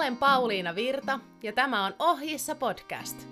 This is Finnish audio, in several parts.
olen Pauliina Virta ja tämä on Ohjissa podcast.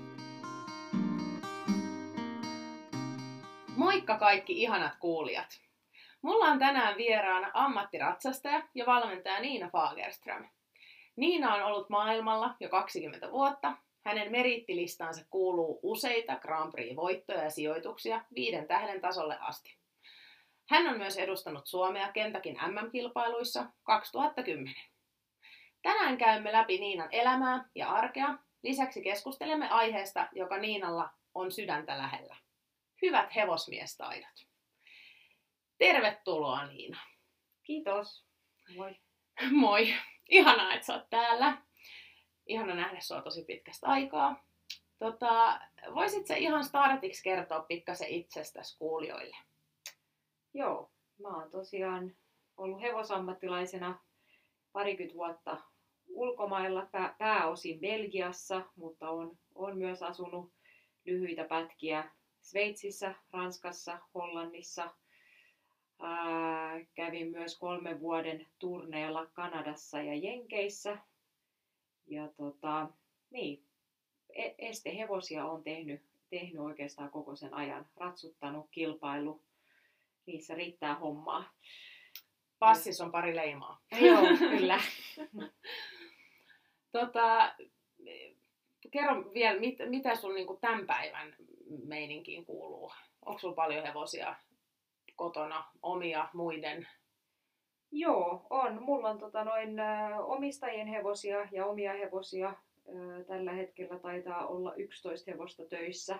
Moikka kaikki ihanat kuulijat! Mulla on tänään vieraana ammattiratsastaja ja valmentaja Niina Fagerström. Niina on ollut maailmalla jo 20 vuotta. Hänen meriittilistaansa kuuluu useita Grand Prix-voittoja ja sijoituksia 5 tähden tasolle asti. Hän on myös edustanut Suomea Kentakin MM-kilpailuissa 2010. Tänään käymme läpi Niinan elämää ja arkea. Lisäksi keskustelemme aiheesta, joka Niinalla on sydäntä lähellä. Hyvät hevosmiestaidot. Tervetuloa Niina. Kiitos. Moi. Moi. Ihanaa, että sä oot täällä. Ihana nähdä sua tosi pitkästä aikaa. Voisit sä ihan startiksi kertoa pikkasen itsestäsi kuulijoille? Joo, mä oon tosiaan ollut hevosammattilaisena 20 vuotta ulkomailla, pääosin Belgiassa, mutta on myös asunut lyhyitä pätkiä Sveitsissä, Ranskassa, Hollannissa. Kävin myös 3 vuoden turneella Kanadassa ja Jenkeissä. Ja estehevosia olen tehnyt oikeastaan koko sen ajan. Ratsuttanut, kilpailu, niissä riittää hommaa. Passissa on pari leimaa. Joo, kyllä. Kerro vielä, mitä sun niinku tämän päivän meininkiin kuuluu? Onko sulla paljon hevosia kotona, omia, muiden? Joo, on. Mulla on omistajien hevosia ja omia hevosia. Tällä hetkellä taitaa olla 11 hevosta töissä.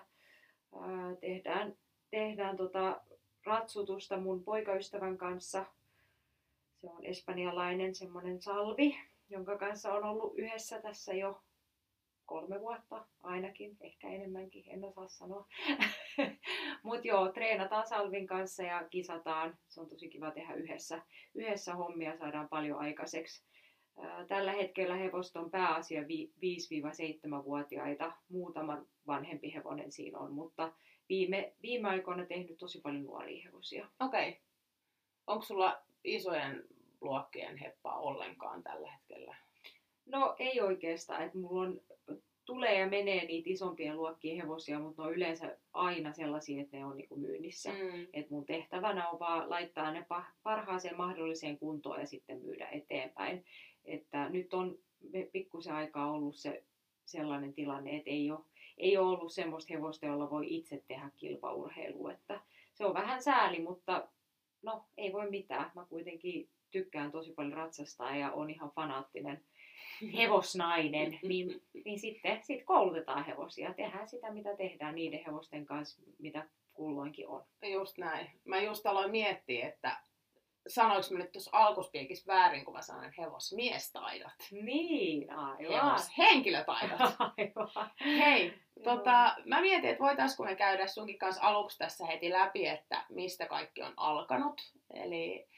Tehdään ratsutusta mun poikaystävän kanssa. Se on espanjalainen semmoinen Salvi, jonka kanssa on ollut yhdessä tässä jo 3 vuotta ainakin, ehkä enemmänkin, en osaa sanoa. Mutta joo, treenataan Salvin kanssa ja kisataan. Se on tosi kiva tehdä yhdessä hommia, saadaan paljon aikaiseksi. Tällä hetkellä hevosta on pääasia 5-7-vuotiaita. Muutama vanhempi hevonen siinä on, mutta viime aikoina tehnyt tosi paljon nuoria hevosia. Okei. Onko sulla isojen luokkien heppaa ollenkaan tällä hetkellä? No ei oikeastaan, että mulla tulee ja menee niitä isompien luokkien hevosia, mutta ne on yleensä aina sellaisia, että ne on niinku myynnissä. Et mun tehtävänä on vaan laittaa ne parhaaseen mahdolliseen kuntoon ja sitten myydä eteenpäin. Että nyt on pikkusen aikaa ollut sellainen tilanne, että ei ole ollut semmoista hevosta, jolla voi itse tehdä kilpaurheilua. Että se on vähän sääli, mutta no ei voi mitään. Mä kuitenkin tykkään tosi paljon ratsastaa ja on ihan fanaattinen hevosnainen, niin sitten koulutetaan hevosia. Tehdään sitä, mitä tehdään niiden hevosten kanssa, mitä kulloinkin on. Just näin. Mä just aloin miettiä, että sanoinko mä nyt tuossa alkuspiikissä väärin, kun mä sanoin hevosmiestaidot. Niin, aivan. Hevoshenkilötaidot. Aivan. Hei, mä mietin, että voitaisiko me käydä sunkin kanssa aluksi tässä heti läpi, että mistä kaikki on alkanut. Eli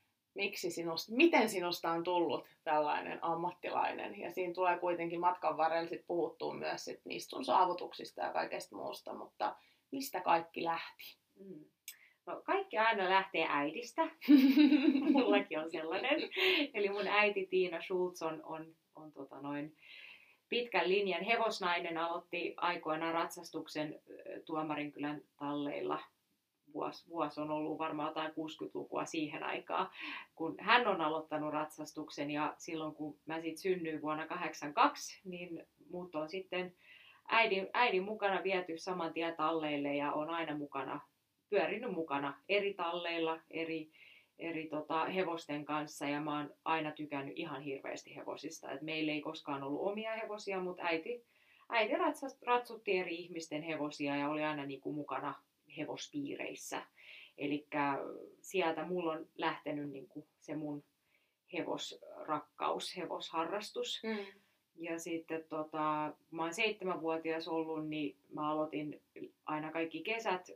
miten sinusta on tullut tällainen ammattilainen. Ja siinä tulee kuitenkin matkan varrella sit puhuttua myös niistä sun saavutuksista ja kaikesta muusta, mutta mistä kaikki lähti? No, kaikki aina lähtee äidistä. Mullakin on sellainen. Eli mun äiti Tiina Schultz on pitkän linjan hevosnainen. Aloitti aikoinaan ratsastuksen Tuomarinkylän talleilla. Vuosi on ollut varmaan jotain 60-lukua siihen aikaan, kun hän on aloittanut ratsastuksen. Ja silloin kun mä sit synnyin vuonna 1982, niin mut on sitten äidin mukana viety saman tien talleille ja on aina pyörinyt mukana eri talleilla, eri hevosten kanssa. Ja mä oon aina tykännyt ihan hirveästi hevosista. Et meillä ei koskaan ollut omia hevosia, mutta äiti ratsutti eri ihmisten hevosia ja oli aina niinku mukana hevospiireissä. Eli sieltä mulla on lähtenyt niinku se mun hevosrakkaus, hevosharrastus. Ja sitten mä oon 7-vuotias ollut, niin mä aloitin aina kaikki kesät,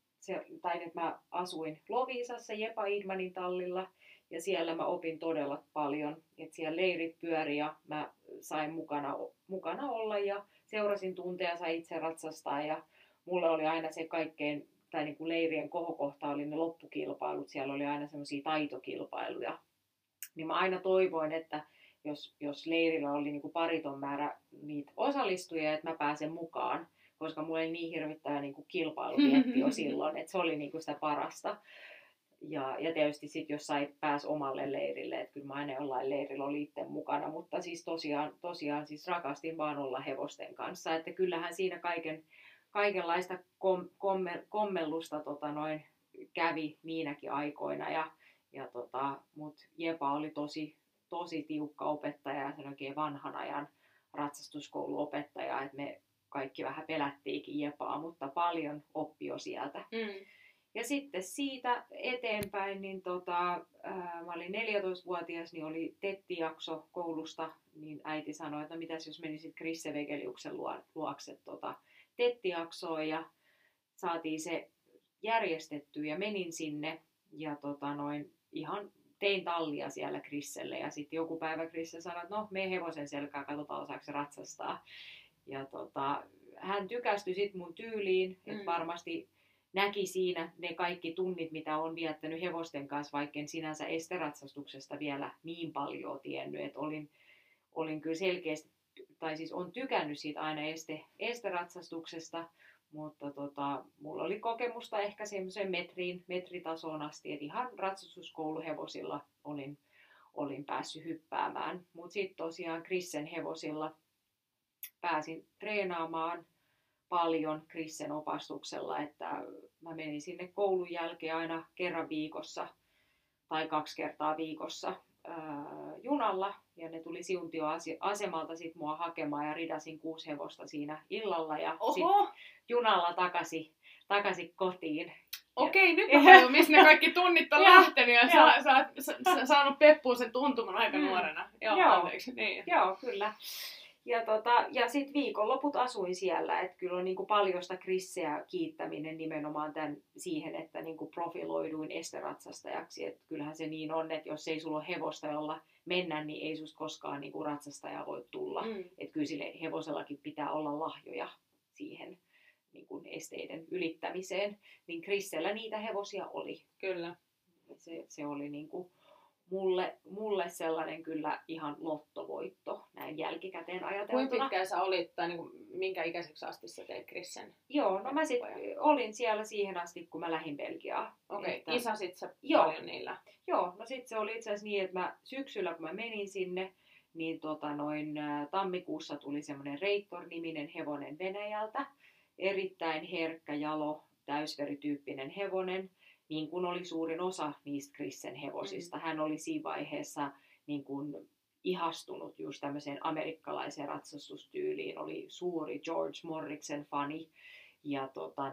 mä asuin Loviisassa Jepa Idmanin tallilla ja siellä mä opin todella paljon. Et siellä leirit pyöri ja mä sain mukana olla ja seurasin tunteja, sain itse ratsastaa ja mulle oli aina se kaikkein, tai niin kuin leirien kohokohta oli ne loppukilpailut, siellä oli aina semmoisia taitokilpailuja. Niin mä aina toivoin, että jos leirillä oli niin kuin pariton määrä niitä osallistujia, että mä pääsen mukaan, koska mulla oli niin hirvittävä niin kuin kilpailuvietti jo silloin, että se oli niin kuin sitä parasta. Ja tietysti sitten jos pääs omalle leirille, että kyllä mä aina jollain leirillä olin itse mukana, mutta siis tosiaan siis rakastin vaan olla hevosten kanssa, että kyllähän siinä kaikenlaista kommellusta kävi niinäkin aikoina mutta Jepa oli tosi tiukka opettaja ja sen oikein vanhan ajan ratsastuskouluopettaja, että me kaikki vähän pelättiinkin Jepaa, mutta paljon oppi jo sieltä. Ja sitten siitä eteenpäin, niin mä olin 14-vuotias, niin oli TET-jakso koulusta, niin äiti sanoi, että no mitäs jos menisit Krisse Vegeliuksen luokse TET-jaksoon, ja saatiin se järjestettyä ja menin sinne ja ihan tein tallia siellä Krisselle ja sitten joku päivä Krisse sanoi, että no mene hevosen selkään, katsotaan osaako se ratsastaa. Ja hän tykästyi sitten mun tyyliin, että varmasti näki siinä ne kaikki tunnit, mitä on viettänyt hevosten kanssa, vaikka en sinänsä esteratsastuksesta vielä niin paljon tiennyt, että olin kyllä selkeästi, tai siis on tykännyt siitä aina esteratsastuksesta, mutta mulla oli kokemusta ehkä semmoisen metritasoon asti, että ihan ratsastuskouluhevosilla olin päässyt hyppäämään. Mutta sitten tosiaan Krissen hevosilla pääsin treenaamaan paljon Krissen opastuksella, että mä menin sinne koulun jälkeen aina kerran viikossa tai 2 kertaa viikossa junalla, ja ne tuli Siuntio-asemalta sit mua hakemaan ja ridasin 6 hevosta siinä illalla ja sitten junalla takaisin kotiin. Okei, nyt mä tajun, missä ne kaikki tunnit on lähtenyt ja sä oot saanut peppuun sen tuntuman aika nuorena. Joo, anteeksi. Niin. Joo, kyllä. Ja sitten viikonloput asuin siellä, että kyllä on niinku paljon sitä Krisseä kiittäminen nimenomaan siihen, että niinku profiloiduin esteratsastajaksi. Et kyllähän se niin on, että jos ei sulla ole hevosta, jolla mennä, niin ei susta koskaan niinku ratsastajaa voi tulla. Että kyllä sille hevosellakin pitää olla lahjoja siihen niinku esteiden ylittämiseen. Niin Krissellä niitä hevosia oli. Kyllä. Se oli niinku mulle sellainen kyllä ihan lottovoitto näin jälkikäteen ajateltuna. Kuinka pitkään sä olit, tai niin minkä ikäiseksi asti sä teit Krissen? Joo, no mä olin siellä siihen asti, kun mä lähdin Belgiaan. Okei, isasit sä paljon niillä? Joo, no sit se oli itse asiassa niin, että syksyllä kun mä menin sinne, niin tammikuussa tuli semmoinen Reitor-niminen hevonen Venäjältä. Erittäin herkkä, jalo, täysverityyppinen hevonen. Niin kuin oli suurin osa niistä Krissen hevosista. Hän oli siinä vaiheessa niin kuin ihastunut just tämmöiseen amerikkalaiseen ratsastustyyliin. Oli suuri George Morriksen fani. Ja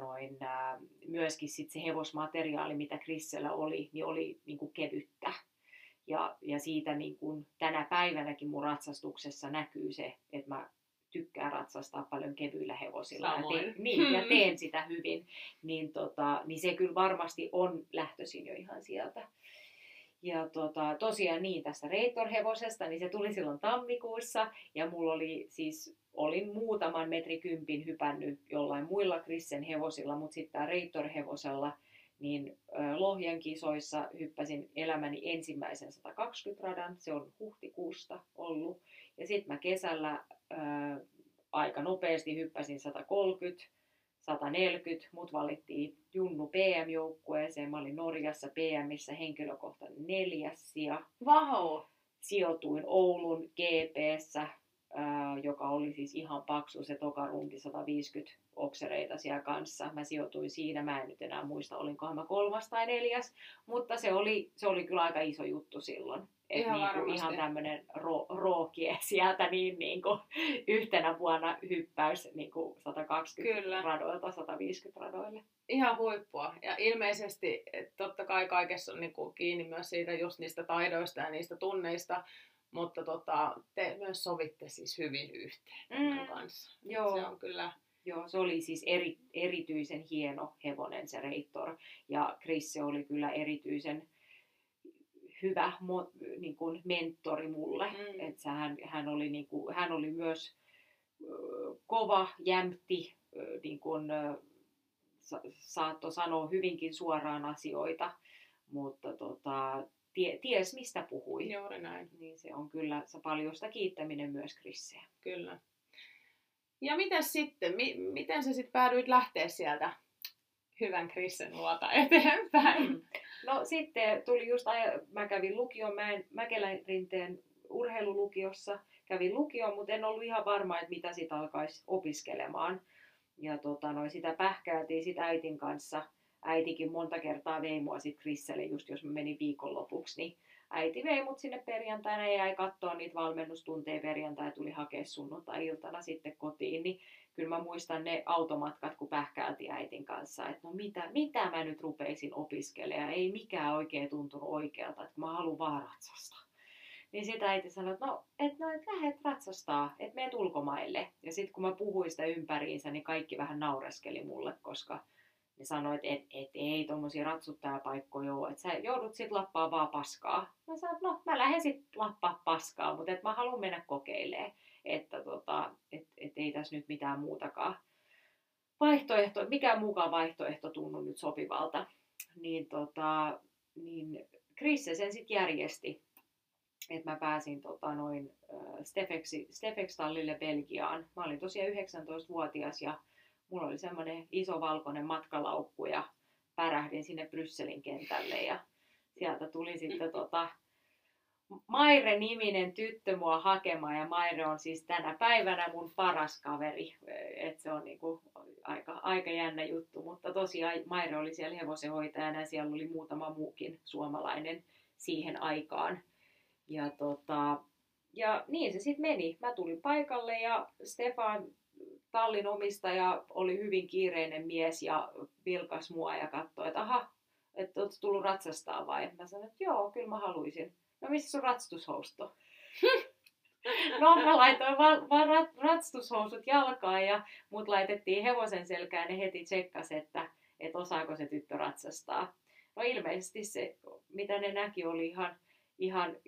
myöskin sit se hevosmateriaali, mitä Krissellä oli, niin oli niin kuin kevyttä. Ja siitä niin kuin tänä päivänäkin mun ratsastuksessa näkyy se, että mä tykkään ratsastaa paljon kevyillä hevosilla ja teen sitä hyvin, niin se kyllä varmasti on lähtöisin jo ihan sieltä. Ja tosiaan niin tästä Reitor-hevosesta, niin se tuli silloin tammikuussa, ja mulla olin muutaman metri kympin hypännyt jollain muilla Krissen hevosilla, mutta sitten tämä Reitor-hevosella, niin Lohjan kisoissa hyppäsin elämäni ensimmäisen 120 radan, se on huhtikuusta ollut, ja sitten mä kesällä aika nopeasti hyppäsin 130, 140, mut valittiin Junnu PM-joukkueeseen. Mä olin Norjassa PMissä henkilökohtainen 4. sija. Wow. Sijoituin Oulun GP:ssä, joka oli siis ihan paksu, se toka runti 150 oksereita siellä kanssa. Mä sijoituin siinä, mä en nyt enää muista, olinkohan mä 3. tai 4. Mutta se oli kyllä aika iso juttu silloin. Ihan tämmöinen rookie sieltä niin kuin yhtenä vuonna hyppäys niin kuin 120 kyllä. radoilta 150 radoille. Ihan huippua. Ja ilmeisesti totta kai kaikessa on niin kuin kiinni myös siitä just niistä taidoista ja niistä tunneista, mutta te myös sovitte siis hyvin yhteen kanssa. Joo. Se on kyllä... Joo, se oli siis erityisen hieno hevonen se Reitor, ja Krisse oli kyllä erityisen hyvä niin kuin mentori mulle. Että hän oli myös kova, jämpti, niin kuin saattoi sanoa hyvinkin suoraan asioita, mutta ties mistä puhui. Juuri näin. Niin se on kyllä se paljosta kiittäminen myös Krisseä. Kyllä. Ja mitäs sitten? Miten sä sitten päädyit lähteä sieltä hyvän Krissen luota eteenpäin? No sitten tuli just, mä kävin lukion Mäkelänrinteen urheilulukiossa. Kävin lukion, mutta en ollut ihan varma, että mitä sitä alkaisi opiskelemaan. Ja sitä pähkäiltiin sit äitin kanssa. Äitikin monta kertaa vei mua sit Krisselle, just jos mä menin viikonlopuksi, niin äiti vei mut sinne perjantaina ja jäi kattoo niitä valmennustunteja perjantai, tuli hakea sunnuntai-iltana sitten kotiin, niin kyllä mä muistan ne automatkat, kun pähkäiltiin äitin kanssa, että no mitä mä nyt rupeisin opiskelemaan, ei mikään oikein tuntunut oikealta, että mä haluan vaan ratsastaa. Niin sitä äiti sanoi, että et lähdet ratsastaa, että meet ulkomaille. Ja sitten kun mä puhuin sitä ympäriinsä, niin kaikki vähän naureskeli mulle, koska ne sanoi, että ei tommosia ratsuttajapaikkoja ole, että sä joudut sit lappaa vaan paskaa. Mä sanoin, että mä lähden sit lappaa paskaa, mutta mä haluan mennä kokeilemaan, että ei tässä nyt mitään muutakaan mikään muukaan vaihtoehto tunnu nyt sopivalta. Niin Krisse sen sit järjesti, että mä pääsin Stefex-tallille Belgiaan. Mä olin tosiaan 19-vuotias ja mulla oli semmoinen iso valkoinen matkalaukku ja pärähdin sinne Brysselin kentälle ja sieltä tuli sitten Maire-niminen tyttö mua hakemaan ja Maire on siis tänä päivänä mun paras kaveri. Et se on niinku aika jännä juttu, mutta tosiaan Maire oli siellä hevosenhoitajana ja siellä oli muutama muukin suomalainen siihen aikaan. Ja niin se sitten meni. Mä tulin paikalle ja Stefan, tallin omistaja, oli hyvin kiireinen mies ja vilkas mua ja katsoi, että aha, että ootko tullut ratsastaa vai? Mä sanoin, että joo, kyllä mä haluaisin. No missä sun ratsastushousut on? No mä laitoin vaan ratsastushousut jalkaan ja mut laitettiin hevosen selkään ja heti tsekkas, että osaako se tyttö ratsastaa. No ilmeisesti se, mitä ne näki, oli ihan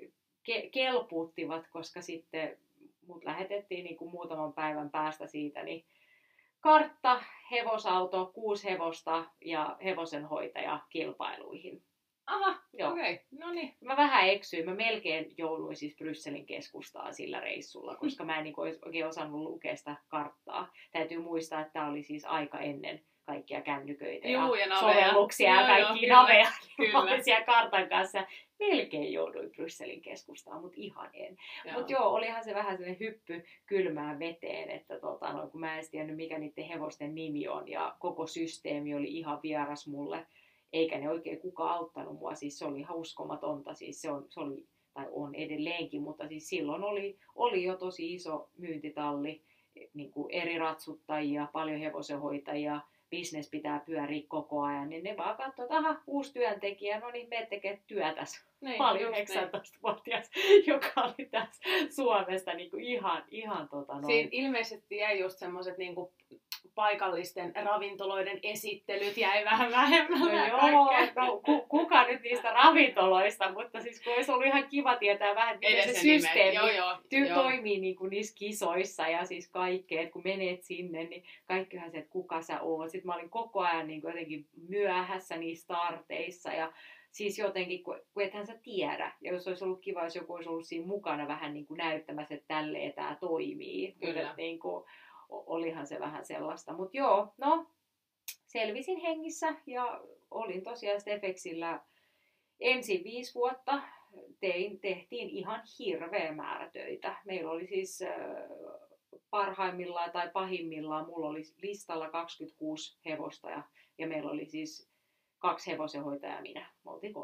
kelpuuttivat, koska sitten mut lähetettiin niin kuin muutaman päivän päästä siitä, niin kartta, hevosauto, 6 hevosta ja hevosenhoitaja kilpailuihin. Aha, okei. No niin. Mä vähän eksyin. Mä melkein jouduin siis Brysselin keskustaan sillä reissulla, koska mä en niin oikein osannut lukea sitä karttaa. Täytyy muistaa, että tämä oli siis aika ennen kaikkia kännyköitä ja sovelluksia ja kaikkia naveja. Mä olin siellä kartan kanssa. Melkein jouduin Brysselin keskustaan, mutta ihan en. Mutta joo, olihan se vähän sellainen hyppy kylmään veteen, että kun mä en tiennyt mikä niiden hevosten nimi on ja koko systeemi oli ihan vieras mulle. Eikä ne oikein kukaan auttanut mua, siis se oli ihan uskomatonta, siis se oli, tai on edelleenkin, mutta siis silloin oli jo tosi iso myyntitalli, niin kuin eri ratsuttajia, paljon hevosenhoitajia, business pitää pyöriä koko ajan, niin ne vaan katsoo, että aha, uusi työntekijä, no niin, me tekee työtäs. Niin, mä olin 19-vuotias, joka oli tässä Suomesta niin kuin ihan Siinä ilmeisesti jäi just semmoiset niin kuin paikallisten ravintoloiden esittelyt jäi vähän vähemmälle. No kuka nyt niistä ravintoloista, mutta siis kun olisi ollut ihan kiva tietää vähän, miten se systeemi toimii niin kuin niissä kisoissa ja siis kaikkea, että kun menet sinne, niin kaikkihan se, että kuka sä oot. Sitten mä olin koko ajan niin kuin jotenkin myöhässä niissä starteissa ja siis jotenkin, kun ethän sä tiedä. Ja jos olisi ollut kiva, jos joku olisi ollut siinä mukana vähän niin kuin näyttämässä, että tälleen tämä toimii. Kyllä. Niin kuin, olihan se vähän sellaista. Mutta joo, no selvisin hengissä ja olin tosiaan Stefexillä ensin 5 vuotta. Tehtiin ihan hirveä määrä töitä. Meillä oli siis parhaimmillaan tai pahimmillaan, mulla oli listalla 26 hevosta ja meillä oli siis 2 hevosenhoitajaa ja minä. Me oltiin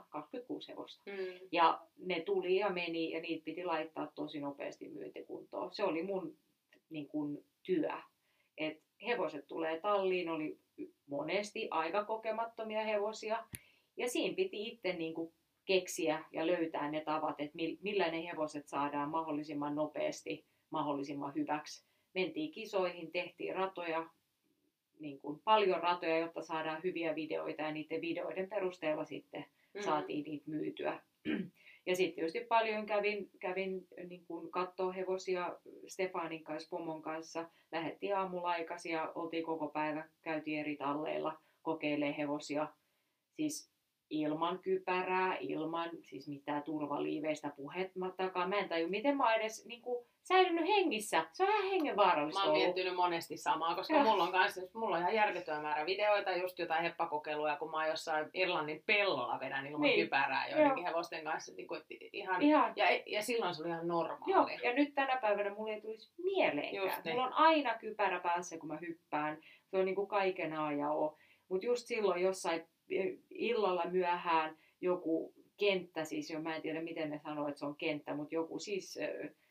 26 hevosta. Ja ne tuli ja meni ja niitä piti laittaa tosi nopeasti myyntikuntoon. Se oli mun niin kuin työ. Et hevoset tulee talliin, oli monesti aika kokemattomia hevosia. Ja siinä piti itse niin kuin keksiä ja löytää ne tavat, että millä ne hevoset saadaan mahdollisimman nopeasti, mahdollisimman hyväksi. Mentiin kisoihin, tehtiin ratoja, niin kuin paljon ratoja, jotta saadaan hyviä videoita ja niiden videoiden perusteella sitten saatiin niitä myytyä. Ja sitten tietysti paljon kävin niin kuin kattoo hevosia Stefanin kanssa, pomon kanssa. Lähdettiin aamulla aikaisin ja oltiin koko päivä, käytiin eri talleilla, kokeilemaan hevosia. Siis ilman kypärää, ilman siis mitään turvaliiveistä puhettakaan. Mä en tajua, miten mä oon edes niin kuin, säilynyt hengissä. Se on ihan hengenvaarallista Mä oon ollut. miettinyt monesti samaa, koska mulla on ihan järkyttävä määrä videoita, just jotain heppakokeiluja, kun mä oon jossain Irlannin pellolla vedän ilman kypärää joidenkin hevosten kanssa. Niin kuin, ihan. Ja silloin se oli ihan normaalia. Joo, ja nyt tänä päivänä mulle ei tulisi mieleenkään. Mulla on aina kypärä päässä, kun mä hyppään. Se on niin kuin kaiken A ja O. Mutta just silloin jossain illalla myöhään joku kenttä, siis jo mä en tiedä miten ne sanoo, että se on kenttä, mutta joku siis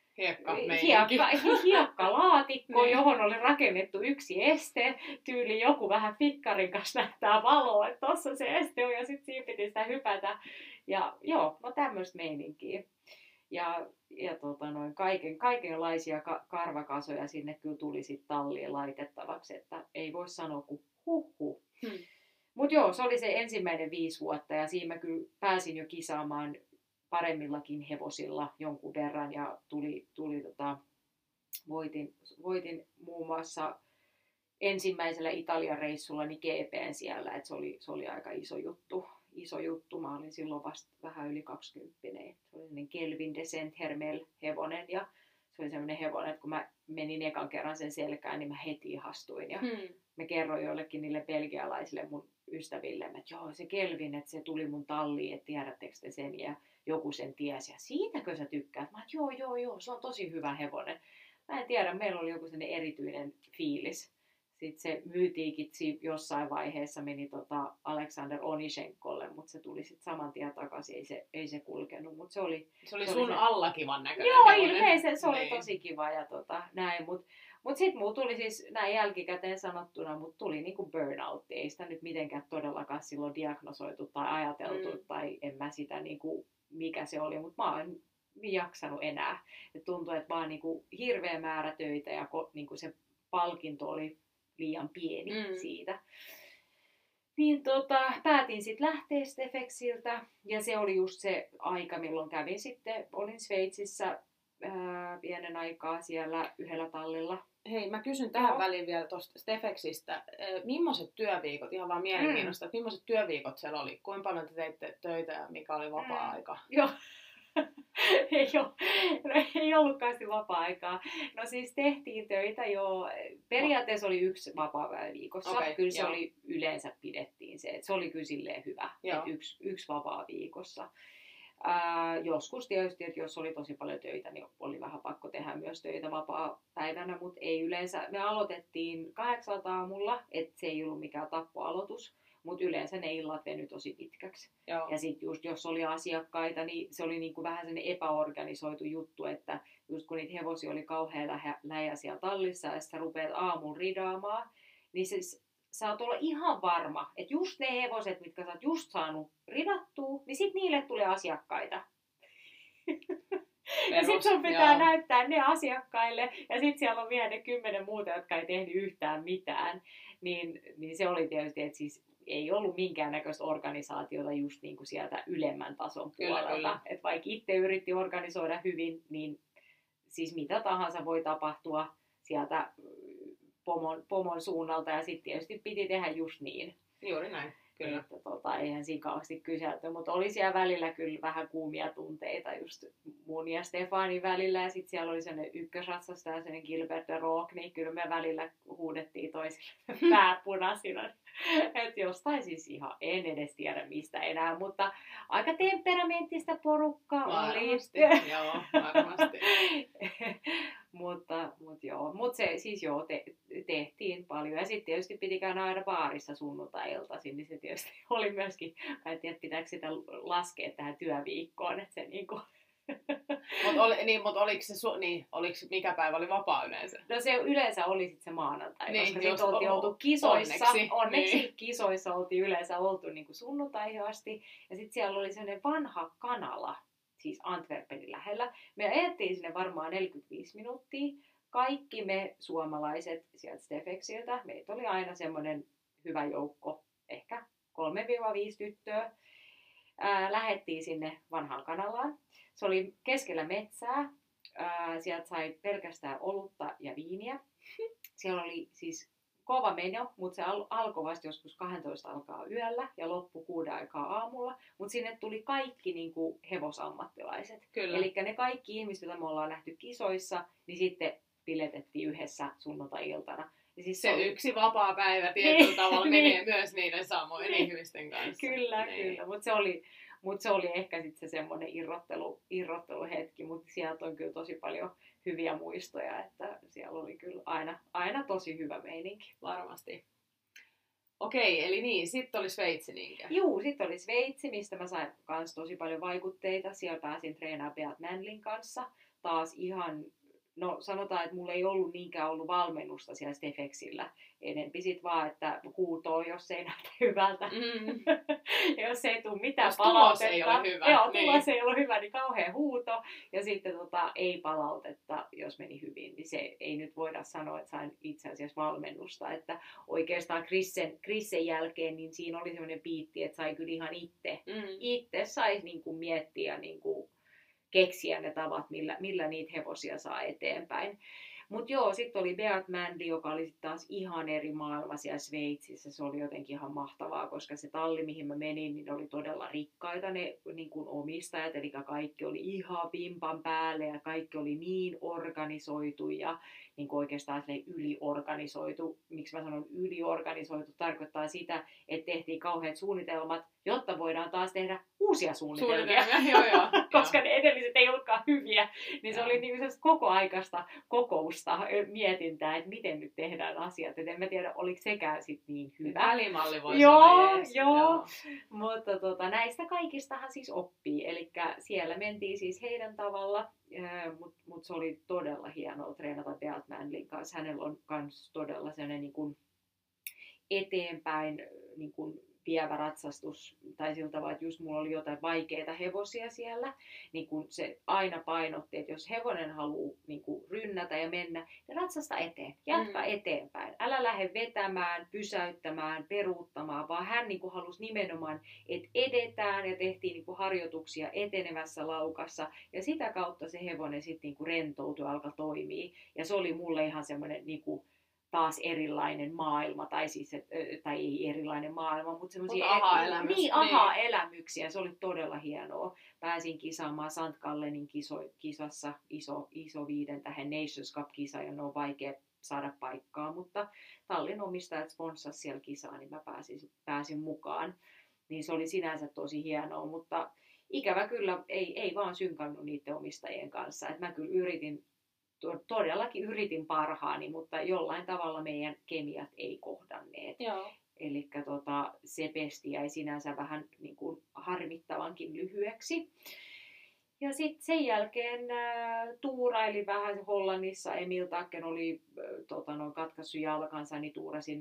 hiekkalaatikko, johon oli rakennettu yksi este, tyyli joku vähän fikkarin kanssa näyttää valoa, että tossa se este on ja sitten siinä piti sitä hypätä. Ja joo, no tämmöistä meininkiä. Ja kaikenlaisia karvakasoja sinne kyllä tuli sitten talliin laitettavaksi, että ei voi sanoa kuin huh. Mutta joo, se oli se ensimmäinen 5 vuotta ja siinä mä kyllä pääsin jo kisaamaan paremmillakin hevosilla jonkun verran ja voitin muun muassa ensimmäisellä Italian reissullani GP:n siellä, että se oli aika iso juttu. Mä olin silloin vasta vähän yli 20. Se oli sellainen Kelvin de Saint-Hermel hevonen ja se oli sellainen hevonen, että kun mä menin ekan kerran sen selkään, niin mä heti ihastuin ja mä kerroin joillekin niille belgialaisille mun ystäville, että joo se Kelvin, että se tuli mun talliin, että tiedättekö te sen ja joku sen tiesi ja siitäkö sä tykkäät? Mä joo, se on tosi hyvä hevonen. Mä en tiedä, meillä oli joku sellainen erityinen fiilis. Sitten se myytiinkin jossain vaiheessa, meni Aleksander Onishenkolle, mutta se tuli sitten saman tien takaisin, ei se kulkenut. Mut se oli sun alla kivan näköinen. Joo, ilmeisesti se oli tosi kiva ja näin. Mutta sitten mulla tuli siis näin jälkikäteen sanottuna, mutta tuli niinku burnout. Ei sitä nyt mitenkään todellakaan silloin diagnosoitu tai ajateltu tai en mä sitä niinku, mikä se oli, mutta mä oon jaksanut enää. Et tuntuu, että vaan niinku hirveä määrä töitä ja niinku se palkinto oli liian pieni siitä. Niin päätin sitten lähteä Stefexiltä ja se oli just se aika, milloin kävin sitten, olin Sveitsissä pienen aikaa siellä yhdellä tallilla. Hei, mä kysyn tähän väliin vielä tuosta Stefexistä. Millaiset työviikot, ihan vaan mielenkiinnosta, että millaiset työviikot siellä oli? Kuinka paljon te teitte töitä ja mikä oli vapaa-aika? Joo. ei ollutkaan vapaa-aikaa. No siis tehtiin töitä jo. Periaatteessa oli 1 vapaa-päivä viikossa. Okay, kyllä se oli, yleensä pidettiin se. Että se oli kyllä silleen hyvä, että yksi vapaa viikossa. Joskus tietysti, että jos oli tosi paljon töitä, niin oli vähän pakko tehdä myös töitä vapaa-päivänä, mutta ei yleensä. Me aloitettiin 8 aamulla, että se ei ollut mikään tappoaloitus. Mutta yleensä ne illat venyi tosi pitkäksi. Joo. Ja sitten just jos oli asiakkaita, niin se oli niinku vähän sellainen epäorganisoitu juttu, että just kun niitä hevosia oli kauhean läjä siellä tallissa ja sä rupeat aamulla ridaamaan, niin sä oot olla ihan varma, että just ne hevoset, mitkä sä oot just saanut ridattua, niin sit niille tulee asiakkaita. Ja sit sun pitää näyttää ne asiakkaille ja sit siellä on vielä ne 10 muuta, jotka ei tehnyt yhtään mitään. Niin se oli tietysti, että siis ei ollut minkäännäköistä organisaatiota just niin kuin sieltä ylemmän tason puolelta. Että vaikka itse yritti organisoida hyvin, niin siis mitä tahansa voi tapahtua sieltä pomon suunnalta ja sitten tietysti piti tehdä just niin. Juuri näin, kyllä. Että eihän siinä kauheasti kyselty, mutta oli siellä välillä kyllä vähän kuumia tunteita just mun ja Stefanin välillä ja sitten siellä oli sellainen ykkösratsastaja, sellainen Gilbert de Roque, niin kyllä me välillä huudettiin toisille pääpunaisina. Että jostain siis ihan en edes tiedä mistä enää, mutta aika temperamenttistä porukkaa oli. Joo, varmasti. Mutta se siis tehtiin paljon. Ja sitten tietysti piti käydä aina baarissa sunnuntai-iltaisin, niin se tietysti oli myöskin, en tiedä pitääkö sitä laskea tähän työviikkoon, että se niinku. Mutta oliko mikä päivä oli vapaa yleensä? No se yleensä oli sitten se maanantai, niin, koska sitten oltiin oltu kisoissa. Onneksi niin. Kisoissa oltiin yleensä oltu niinku sunnuntaihin asti. Ja sitten siellä oli sellainen vanha kanala, siis Antwerpenin lähellä. Me ajettiin sinne varmaan 45 minuuttia. Kaikki me suomalaiset sieltä Stefexiltä, meitä oli aina semmoinen hyvä joukko, ehkä 3-5 tyttöä. Lähettiin sinne vanhaan kanalaan. Se oli keskellä metsää. Sieltä sai pelkästään olutta ja viiniä. Siellä oli siis kova meno, mutta se alkoi vasta joskus 12 alkaa yöllä ja loppu 6 aikaa aamulla. Mutta sinne tuli kaikki niin kuin hevosammattilaiset. Eli ne kaikki ihmiset, joita me ollaan nähty kisoissa, niin sitten piletettiin yhdessä sunnuntai-iltana. Siis se yksi vapaa päivä tietyllä tavalla menee myös niiden samojen ihmisten kanssa. Kyllä. Mutta se oli ehkä sitten se semmoinen irrotteluhetki, mutta sieltä on kyllä tosi paljon hyviä muistoja, että siellä oli kyllä aina tosi hyvä meininki. Varmasti. Okei, eli niin, sitten oli Sveitsi niinkö? Juu, sitten oli Sveitsi, mistä mä sain myös tosi paljon vaikutteita. Siellä pääsin treenaamaan Beat Mändlin kanssa. Taas ihan, no sanotaan, että mulla ei ollut niinkään ollut valmennusta siellä Stefexillä. Enempi sit vaan, että huutoo, jos ei näytä hyvältä. Jos ei tule mitään palautetta. Ei ole hyvä. Joo, tulos ei ole hyvä, niin kauhean huuto. Ja sitten ei palautetta, jos meni hyvin. Niin se ei nyt voida sanoa, että sain itse asiassa valmennusta. Että oikeastaan Chrissen jälkeen, niin siinä oli sellainen piitti, että sai kyllä ihan itse saisi niinku miettiä niinku keksiä ne tavat, millä niitä hevosia saa eteenpäin. Mutta joo, sitten oli Beat Mändli, joka oli sitten taas ihan eri maailma siellä Sveitsissä. Se oli jotenkin ihan mahtavaa, koska se talli, mihin mä menin, niin oli todella rikkaita ne niin kuin omistajat. Eli kaikki oli ihan pimpan päälle ja kaikki oli niin organisoitu ja niin kuin oikeastaan yliorganisoitu. Miksi mä sanon yliorganisoitu? Tarkoittaa sitä, että tehtiin kauheat suunnitelmat, jotta voidaan taas tehdä uusia suunnitelmia. Joo, koska ne edelliset ei ollutkaan hyviä. Niin se oli niin koko aikaista kokousta, mietintää, että miten nyt tehdään asiat. Et en mä tiedä, oliko sekään sit niin hyvä. Välimalli voisi olla jees. Joo. Mutta näistä kaikistahan siis oppii. Eli siellä mentiin siis heidän tavalla. Mutta se oli todella hienoa treenata Beat Mändlin kanssa. Hänellä on myös todella sellainen niin kuin eteenpäin niin kuin vievä ratsastus, tai sillä tavalla, että just mulla oli jotain vaikeita hevosia siellä, niin kun se aina painotti, että jos hevonen haluaa niin kun rynnätä ja mennä, niin ratsasta eteen, jatka eteenpäin. Älä lähde vetämään, pysäyttämään, peruuttamaan, vaan hän niin kun halusi nimenomaan, että edetään ja tehtiin niin kun harjoituksia etenevässä laukassa, ja sitä kautta se hevonen sitten niin rentoutui ja alkoi toimia, ja se oli mulle ihan semmoinen niin kun taas erilainen maailma, tai ei erilainen maailma, mutta semmoisia aha-elämyksiä. Se oli todella hienoa. Pääsin kisaamaan St. Gallenin kisassa, iso 5 tähän Nations Cup-kisa, ja ne on vaikea saada paikkaa, mutta tallin omistajat sponssasivat siellä kisaa, niin mä pääsin mukaan. Niin se oli sinänsä tosi hienoa, mutta ikävä kyllä ei vaan synkannut niiden omistajien kanssa. Et mä kyllä todellakin yritin parhaani, mutta jollain tavalla meidän kemiat ei kohdanneet. Eli se pesti jäi sinänsä vähän niin kuin harmittavankin lyhyeksi. Ja sitten sen jälkeen tuurailin vähän Hollannissa. Emil Tacken oli katkaissut jalkansa, niin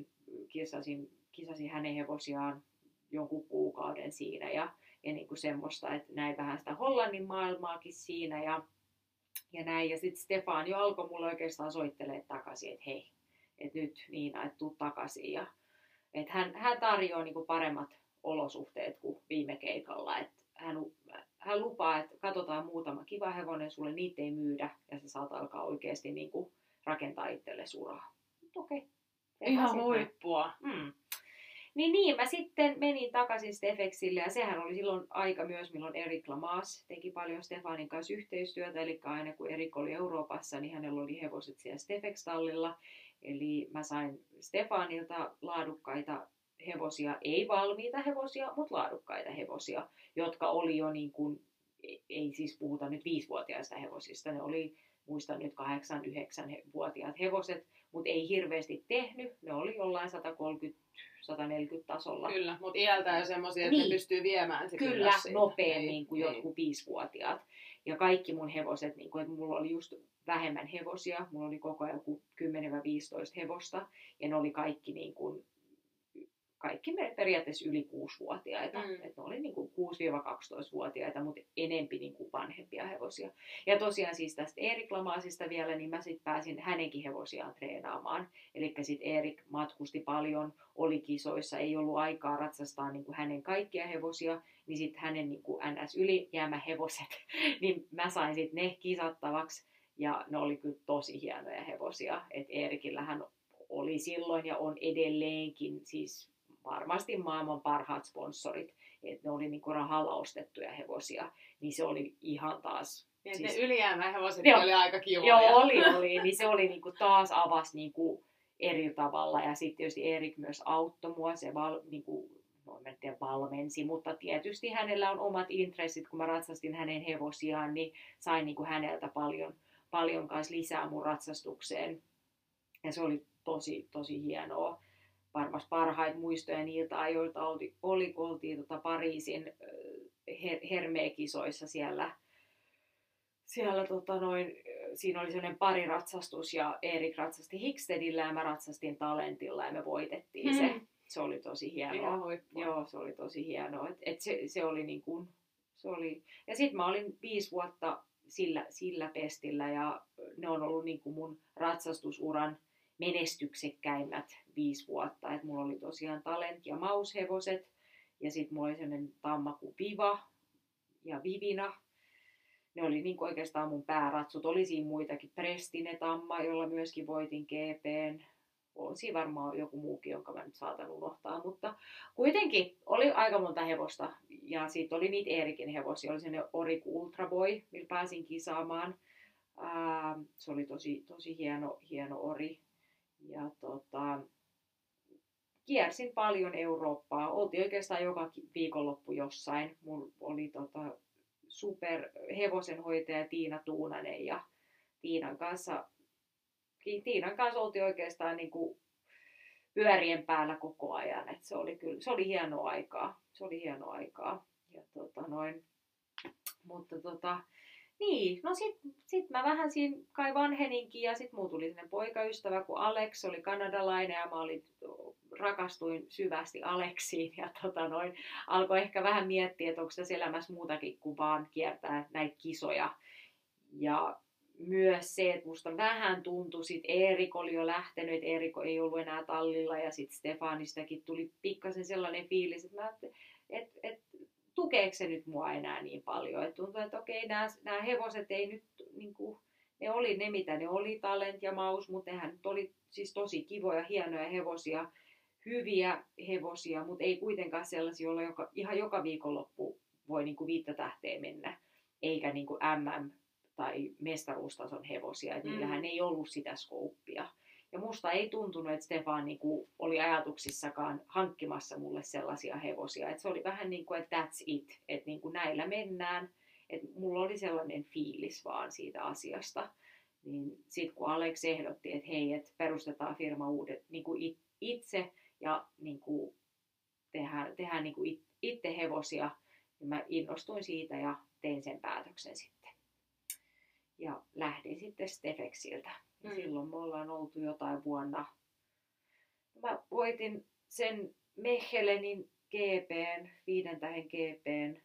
kisasin hänen hevosiaan jonkun kuukauden siinä. Ja niin kuin semmoista, että näin vähän sitä Hollannin maailmaakin siinä ja näin. Ja sitten Stefan jo alkoi mulle oikeastaan soittelemaan takaisin, että hei, että nyt Niina, että tuu takaisin. Ja, että hän tarjoaa niinku paremmat olosuhteet kuin viime keikalla. Että hän lupaa, että katsotaan muutama kiva hevonen, sulle niitä ei myydä ja sä saat alkaa oikeasti niinku rakentaa itsellesi uraa. Okei. Ihan huippua. Niin, mä sitten menin takaisin Stefexille ja sehän oli silloin aika myös, milloin Erik Lamaas teki paljon Stefanin kanssa yhteistyötä. Eli aina kun Erik oli Euroopassa, niin hänellä oli hevoset siellä Stefex-tallilla. Eli mä sain Stefanilta laadukkaita hevosia, ei valmiita hevosia, mutta laadukkaita hevosia, jotka oli jo niin kuin, ei siis puhuta nyt 5-vuotiaista hevosista, ne oli muistan nyt 8-9-vuotiaat hevoset, mutta ei hirveästi tehnyt, ne oli jollain 130-140 tasolla. Kyllä, mutta iältään jo semmoisia, että ne pystyy viemään sitä. Kyllä, nopeammin kuin jotkut 5-vuotiaat. Ja kaikki mun hevoset, niin kuin, että mulla oli just vähemmän hevosia, mulla oli koko ajan 10-15 hevosta, ja ne oli kaikki niin kuin, kaikki periaatteessa yli 6-vuotiaita. Että ne oli niin kuin 6-12-vuotiaita, mutta enempi niin kuin vanhempia hevosia. Ja tosiaan siis tästä Erik Lamaasista vielä, niin mä sitten pääsin hänenkin hevosiaan treenaamaan. Eli sitten Erik matkusti paljon, oli kisoissa, ei ollut aikaa ratsastaa niin kuin hänen kaikkia hevosia, niin sitten hänen niin kuin NS-ylijäämähevoset, niin mä sain sitten ne kisattavaksi. Ja ne oli kyllä tosi hienoja hevosia. Että Eerikillähän oli silloin ja on edelleenkin siis varmasti maailman parhaat sponsorit, että ne oli niinku rahalla ostettuja hevosia, niin se oli ihan taas... Niin, siis, ne ylijäämähevoset joo, oli aika kivoja. Joo, oli. Niin se oli niinku taas avasi niinku eri tavalla. Ja sitten tietysti Erik myös auttoi mua. Se niinku, no, en tiedä valmensi, mutta tietysti hänellä on omat intressit. Kun mä ratsastin hänen hevosiaan, niin sain niinku häneltä paljon kanssa lisää mun ratsastukseen. Ja se oli tosi hienoa. Varmasti parhaita muistoja niiltä ajoilta oli kun oltiin Pariisin Hermé-kisoissa siellä siinä oli sellainen pariratsastus ja Erik ratsasti Hickstedillä ja mä ratsastin Talentilla ja me voitettiin se. Se oli tosi hienoa. Joo, se oli tosi hienoa. Se oli niin kuin, se oli. Ja sitten mä olin 5 vuotta sillä pestillä ja ne on ollut niin kuin mun ratsastusuran menestyksekkäimmät 5 vuotta. Et mulla oli tosiaan Talent ja Maushevoset ja sitten mulla oli sellainen tamma kuin Viva ja Vivina. Ne oli niin oikeastaan mun pääratsut. Oli siinä muitakin. Prestine-tamma, jolla myöskin voitin GPn. On siinä varmaan joku muukin, jonka mä nyt saatan unohtaa. Mutta kuitenkin oli aika monta hevosta. Ja siitä oli niitä Eerikin hevosia. Oli sellainen Oriku Ultra Boy, millä pääsin kisaamaan. Se oli tosi hieno ori. Ja kiersin paljon Eurooppaa. Oltiin oikeastaan joka viikonloppu jossain. Mulla oli super hevosenhoitaja Tiina Tuunanen ja Tiinan kanssa oltiin oikeastaan niin kuin pyörien päällä koko ajan. Et se oli hienoa aikaa. Ja mutta niin, no sit mä vähän siinä kai vanheninkin ja sit mulla tuli sellainen poikaystävä kuin Alex, oli kanadalainen ja mä rakastuin syvästi Aleksiin ja alkoi ehkä vähän miettiä, että onko tässä elämässä muutakin kuin vaan kiertää näitä kisoja. Ja myös se, että musta vähän tuntui, että Erik oli jo lähtenyt, että Erik ei ollut enää tallilla ja sitten Stefanistakin tuli pikkasen sellainen fiilis, että mä tukeeko se nyt mua enää niin paljon. Et tuntui, että okei, nämä hevoset ei nyt, niinku, ne oli ne mitä ne oli, Talent ja Maus, mutta nehän nyt oli siis tosi kivoja, hienoja hevosia, hyviä hevosia, mutta ei kuitenkaan sellaisia, joilla ihan joka viikonloppu voi niinku 5 tähteä mennä, eikä niinku MM- tai mestaruustason hevosia, että niillähän ei ollut sitä skouppia. Ja musta ei tuntunut, että Stefan niinku oli ajatuksissakaan hankkimassa mulle sellaisia hevosia. Et se oli vähän niin kuin, että that's it, että niinku näillä mennään. Et mulla oli sellainen fiilis vaan siitä asiasta. Niin sitten kun Alex ehdotti, että hei, että perustetaan firma uudet niinku itse ja niinku tehdään niinku itse hevosia, niin mä innostuin siitä ja tein sen päätöksen sitten. Ja lähdin sitten Stefexiltä. Ja silloin me ollaan oltu jotain vuonna. Mä voitin sen Mechelenin GPn, 5 tähden GPn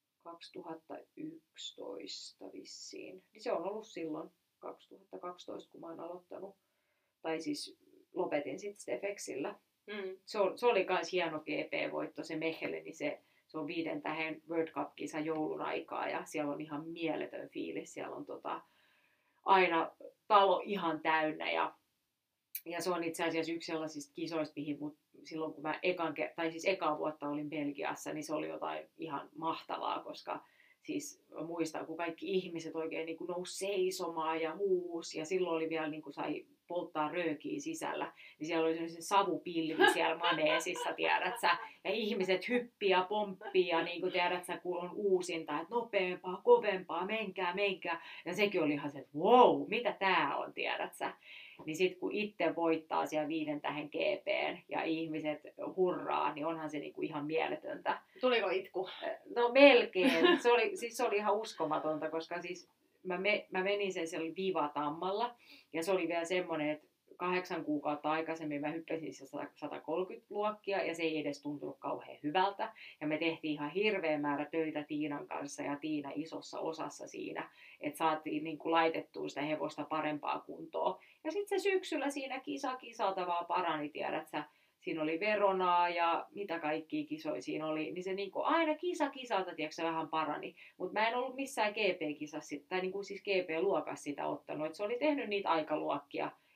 2011 vissiin. Niin se on ollut silloin 2012, kun mä oon aloittanut. Tai siis lopetin sitten Stefexillä. Se oli kans hieno GP-voitto, se Mecheleni, se on 5 tähden World Cup-kisa joulun aikaa ja siellä on ihan mieletön fiilis. Siellä on aina talo ihan täynnä ja se on itse asiassa yksi sellaisista kisoista, mihin silloin kun mä ekaa vuotta olin Belgiassa, niin se oli jotain ihan mahtavaa, koska siis mä muistan, kun kaikki ihmiset oikein niin kuin nousi seisomaan ja huusi ja silloin oli vielä niin kuin sai polttaa röökiä sisällä, niin siellä oli sellainen savupilvi siellä maneesissa, tiedät sä, ja ihmiset hyppii ja pomppii ja niin kuin tiedät sä, kun on uusinta, että nopeampaa, kovempaa, menkää, ja sekin oli ihan se, että wow, mitä tää on, tiedät sä. Niin sit kun itse voittaa siellä 5 tähden GPn ja ihmiset hurraa, niin onhan se niinku ihan mieletöntä. Tuliko itku? No melkein. Se oli ihan uskomatonta, koska siis mä menin sen siellä Viva-tammalla ja se oli vielä semmoinen, että 8 kuukautta aikaisemmin mä hyppäsin 130 luokkia ja se ei edes tuntunut kauhean hyvältä. Ja me tehtiin ihan hirveä määrä töitä Tiinan kanssa ja Tiina isossa osassa siinä, että saatiin niin kuin laitettua sitä hevosta parempaa kuntoon. Ja sitten se syksyllä siinä kisalta vaan parani, tiedät sä. Siinä oli Veronaa ja mitä kaikkia kisoja siinä oli, niin se niinku aina kisalta tiedätkö, vähän parani. Mutta mä en ollut missään GP-kisassa, tai niinku siis GP-luokassa sitä ottanut. Et se oli tehnyt niitä aikaluokkia,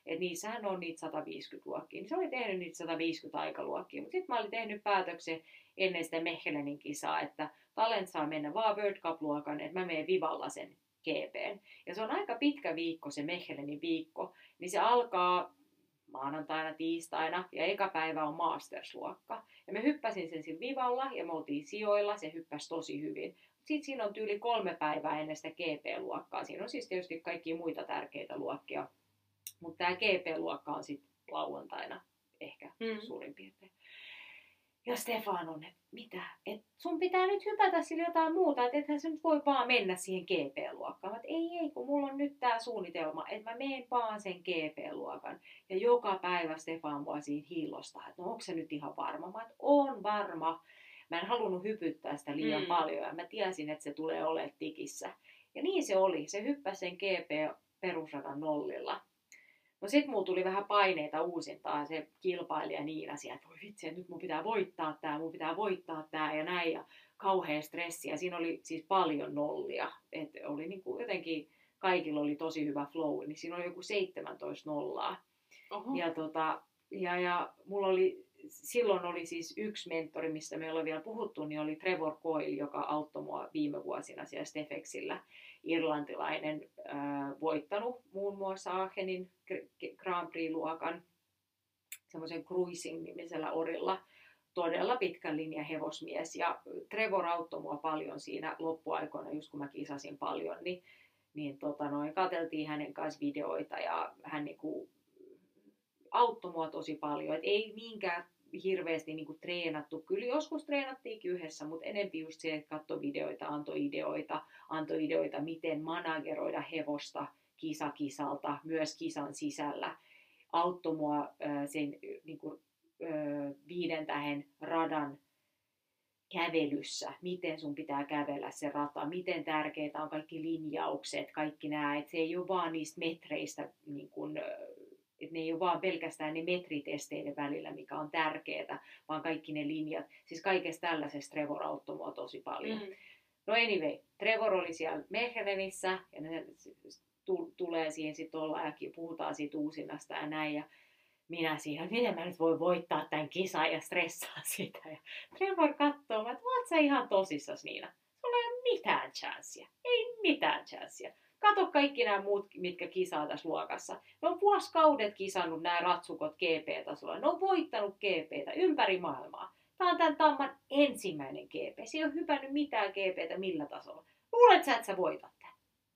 että niissähän on niitä 150 luokkia. Niin se oli tehnyt niitä 150 aikaluokkia, mutta sitten mä olin tehnyt päätöksen ennen sitä Mechelenin kisaa, että talent saa mennä vaan World Cup-luokan, että mä menen vivalla sen GP:n. Ja se on aika pitkä viikko, se Mechelenin viikko, niin se alkaa maanantaina, tiistaina ja eka päivä on Masters-luokka. Ja mä hyppäsin sen sillä vivalla ja me oltiin sijoilla, se hyppäsi tosi hyvin. Sitten siinä on tyyli 3 päivää ennen sitä GP-luokkaa. Siinä on siis tietysti kaikkia muita tärkeitä luokkia. Mutta tämä GP-luokka on sitten lauantaina ehkä suurin piirtein. Ja Stefan on, että mitä? Et sun pitää nyt hypätä sille jotain muuta, että ethän sä nyt voi vaan mennä siihen GP-luokkaan. Että ei, kun mulla on nyt tää suunnitelma, että mä menen vaan sen GP-luokan. Ja joka päivä Stefan mua siinä hiillostaa, että no onko se nyt ihan varma? Mä on varma. Mä en halunnut hypyttää sitä liian paljon ja mä tiesin, että se tulee olemaan tikissä. Ja niin se oli. Se hyppäsi sen GP-perusradan nollilla. No sit mulla tuli vähän paineita uusintaan se kilpailija Niina sieltä, että voi vitsi, että nyt mun pitää voittaa tää ja näin ja kauhea stressi. Ja siinä oli siis paljon nollia, että oli niinku jotenkin kaikilla oli tosi hyvä flow, niin siinä oli joku 17 nollaa. Oho. Ja mulla oli, silloin oli siis yksi mentori, mistä me ollaan vielä puhuttu, niin oli Trevor Coyle, joka auttoi mua viime vuosina siellä Stefexillä. Irlantilainen, voittanut muun muassa Aachenin Grand Prix-luokan semmoisen cruising-nimisellä orilla. Todella pitkän linjan hevosmies. Ja Trevor auttoi mua paljon siinä loppuaikoina, just kun mä kisasin paljon, niin katseltiin hänen kanssa videoita ja hän niinku auttoi mua tosi paljon. Et ei niinkään hirveästi niinku treenattu. Kyllä joskus treenattiinkin yhdessä, mutta enemmän just se, että katsoi videoita, antoi ideoita, miten manageroida hevosta kisalta, myös kisan sisällä. Auttoi mua sen niinku, 5 tähden radan kävelyssä, miten sun pitää kävellä se rata, miten tärkeitä on kaikki linjaukset, kaikki nämä, että se ei ole vaan niistä metreistä niin kuin, että ne ei ole vaan pelkästään ne metritesteiden välillä, mikä on tärkeää, vaan kaikki ne linjat. Siis kaikesta tällaisesta Trevor auttoi mua tosi paljon. No anyway, Trevor oli siellä Mechelenissä ja ne tulee siihen sitten olla ja puhutaan siitä uusinnasta ja näin. Ja minä siinä, miten mä nyt voin voittaa tämän kisan ja stressaa sitä. Ja Trevor katsoo, että oot sä ihan tosissas Niina? Sulla ei ole mitään chanssia. Ei mitään chanssia. Kato kaikki nämä muut, mitkä kisaa tässä luokassa. Ne on vuosikaudet kisannut nämä ratsukot GP-tasolla. Ne on voittanut GPtä ympäri maailmaa. Tämä on tämän Tamman ensimmäinen GP. Se ei ole hypännyt mitään GPtä millä tasolla. Luulet sä, että sä voitat tämän?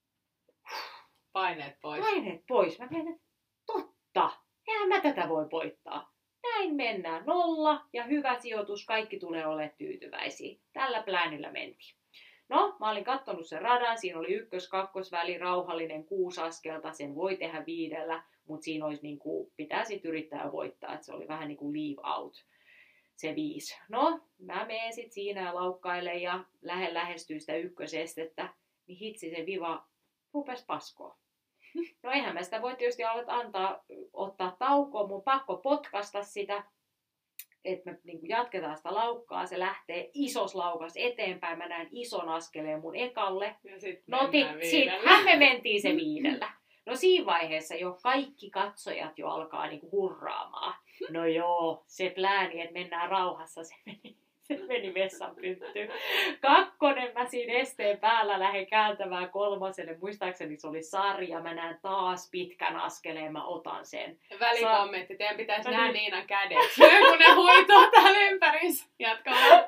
Paineet pois. Paineet pois. Mä mietin, että totta. Eihän mä tätä voi voittaa. Näin mennään. 0 ja hyvä sijoitus. Kaikki tulee olemaan tyytyväisiä. Tällä pläänillä mentiin. No, mä olin katsonut sen radan, siinä oli 1-2 väli, rauhallinen 6 askelta, sen voi tehdä 5, mutta siinä olisi niin kuin, pitää sitten yrittää voittaa, että se oli vähän niin kuin leave out, se 5. No, mä menen sitten siinä ja laukkailen ja lähestyy sitä 1 estettä, niin hitsi se viva rupesi paskoa. No eihän mä sitä voi tietysti ottaa taukoa, mun pakko potkasta sitä. Että me niin jatketaan sitä laukkaa, se lähtee isos laukas eteenpäin, mä näen ison askeleen mun ekalle. Sittenhän me mentiin se 5. No siinä vaiheessa jo kaikki katsojat jo alkaa niinku hurraamaan. No joo, se plääni, että mennään rauhassa, se meni vessan pyttyyn. 2 mä siinä esteen päällä lähden kääntämään 3. Muistaakseni se oli sarja. Mä näen taas pitkän askeleen, mä otan sen. Välikommentti, teidän pitäisi nähdä Niinan kädet, kun ne huitoo täällä ympärissä. Jatkamaan.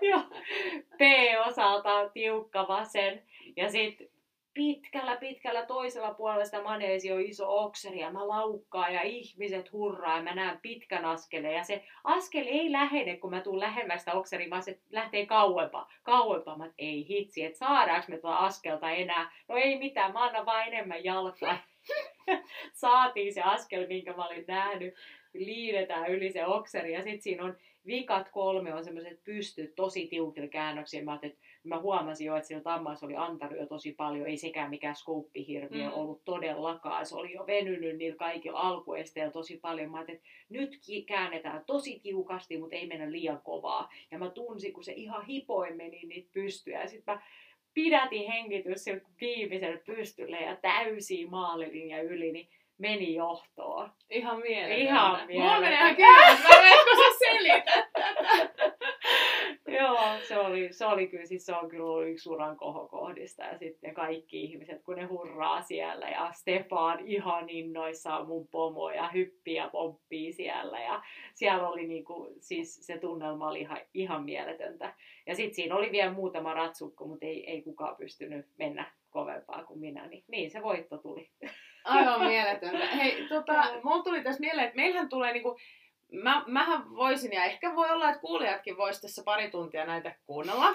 P-osalta on tiukka vasen. Ja sitten pitkällä toisella puolella sitä maneesia on iso okseri ja mä laukkaan ja ihmiset hurraa ja mä näen pitkän askeleen. Ja se askel ei lähene, kun mä tuun lähemmästä okseriin, vaan se lähtee kauempaa. Mä ei hitsi, että saadaanko me tuota askelta enää. No ei mitään, mä annan vaan enemmän jalkaa. Saatiin se askel, minkä mä olin nähnyt. Liidetään yli se okseri ja sitten siinä on vikat 3 on semmoiset pystyt tosi tiukilla käännöksillä. Mä huomasin jo, että sillä Tammassa oli antanut jo tosi paljon, ei sekään mikään skouppihirviö ollut todellakaan. Se oli jo venynyt niillä kaikilla alkuesteillä tosi paljon. Mä ajattelin, että nyt käännetään tosi tiukasti, mutta ei mennä liian kovaa. Ja mä tunsin, kun se ihan hipoin meni niitä pystyjä. Ja sit mä pidätin hengitys sillä viimeisellä pystyllä ja täysiä maalilinja yli. Niin meni johtoon. Ihan mieletöntä. Ihan Mulla menee ihan mieletöntä. kyllä, mä kun sä selität tätä. Joo, se oli kyllä, siis se on kyllä ollut yksi uran kohokohdista ja sitten kaikki ihmiset, kun ne hurraa siellä ja Stefan ihan innoissaan mun pomo ja hyppii ja pomppii siellä ja siellä oli niinku, siis se tunnelma oli ihan mieletöntä. Ja sitten siinä oli vielä muutama ratsukko, mutta ei kukaan pystynyt mennä kovempaa kuin minä, niin se voitto tuli. Aivan mieletöntä. Hei, mulla tuli tässä mieleen, että meillähän tulee niinku, mähän voisin, ja ehkä voi olla, että kuulijatkin vois tässä pari tuntia näitä kuunnella,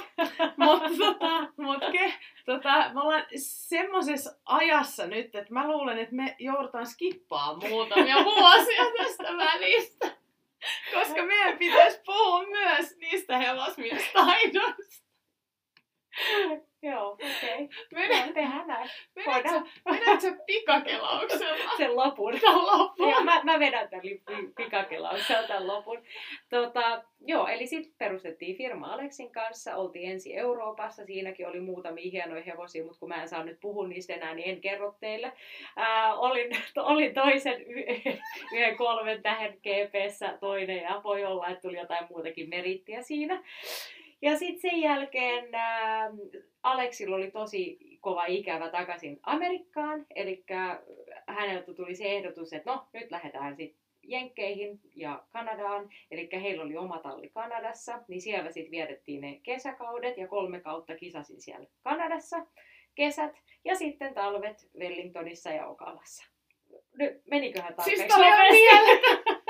mutta me ollaan semmosessa ajassa nyt, että mä luulen, että me joudutaan skippaamaan muutamia vuosia tästä välistä, koska meidän pitäisi puhua myös niistä hevosmiestaidoista. Joo, okei. Tehdään näin. Vedät sä pikakelauksella? Sen lopun. Joo, mä vedän tämän pikakelauksella tämän lopun. Joo, eli sitten perustettiin firma Alexin kanssa, oltiin ensin Euroopassa, siinäkin oli muutamia hienoja hevosia, mutta kun mä en saa nyt puhua niistä enää, niin en kerro teille. Olin toisen yhden 3 tähän GP:ssä toinen ja voi olla, että tuli jotain muutakin merittiä siinä. Ja sitten sen jälkeen Alexilla oli tosi kova ikävä takaisin Amerikkaan, eli häneltä tuli se ehdotus, että no nyt lähdetään sitten Jenkkeihin ja Kanadaan, eli heillä oli oma talli Kanadassa, niin siellä sitten vietettiin ne kesäkaudet ja 3 kautta kisasin siellä Kanadassa, kesät ja sitten talvet Wellingtonissa ja Ocalassa. Nyt meniköhän tarpeeksi? Siis toi on mieletön!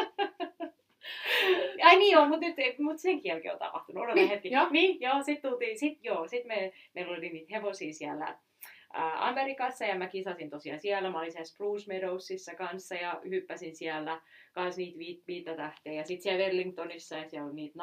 Ai niin on, mutta senkin jälkeen on tapahtunut. Odota hetki. Joo. Niin, joo, meillä oli niitä hevosia siellä Amerikassa ja mä kisasin tosiaan siellä. Mä olin siellä Spruce Meadowsissa kanssa ja hyppäsin siellä kanssa niitä viittatähtejä. Ja sitten siellä Wellingtonissa ja siellä oli niitä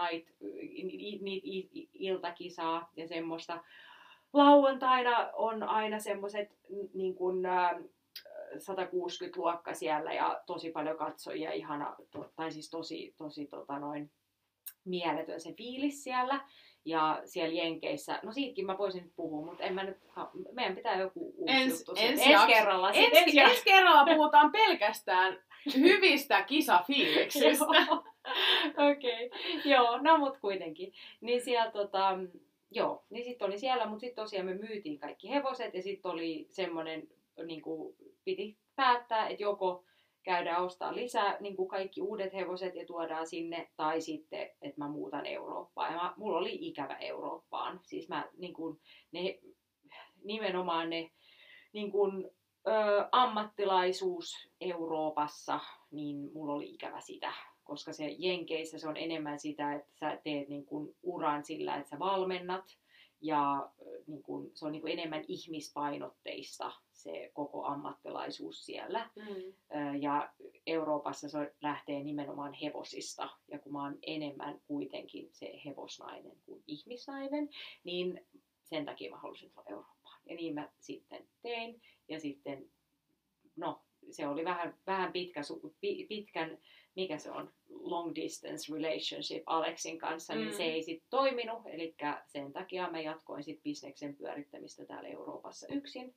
iltakisaa ja semmoista. Lauantaina on aina semmoiset niin kuin 160 luokka siellä ja tosi paljon katsojia, ihana, tai siis tosi mieletön se fiilis siellä. Ja siellä Jenkeissä, no siitäkin mä voisin nyt puhua, mutta meidän pitää joku uusi juttu. Ensi kerralla puhutaan pelkästään hyvistä kisafiiliksistä. Okei, joo, no mut kuitenkin. Niin siellä joo, niin sitten oli siellä, mutta sitten tosiaan me myytiin kaikki hevoset ja sitten oli semmoinen, niin kuin piti päättää, että joko käydään ostaa lisää niin kuin kaikki uudet hevoset ja tuodaan sinne, tai sitten, että mä muutan Eurooppaan. Ja mulla oli ikävä Eurooppaan. Siis mä niin kuin, nimenomaan ne niin kuin, ammattilaisuus Euroopassa, niin mulla oli ikävä sitä. Koska se Jenkeissä se on enemmän sitä, että sä teet niin kuin uran sillä, että sä valmennat. Ja niin kun, se on niin kun enemmän ihmispainotteista se koko ammattilaisuus siellä. Ja Euroopassa se lähtee nimenomaan hevosista. Ja kun mä oon enemmän kuitenkin se hevosnainen kuin ihmisnainen, niin sen takia mä halusin tulla Eurooppaan. Ja niin mä sitten tein. Ja sitten, no se oli vähän pitkän, mikä se on, long distance relationship Alexin kanssa, niin se ei sitten toiminut. Eli sen takia mä jatkoin sitten bisneksen pyörittämistä täällä Euroopassa yksin.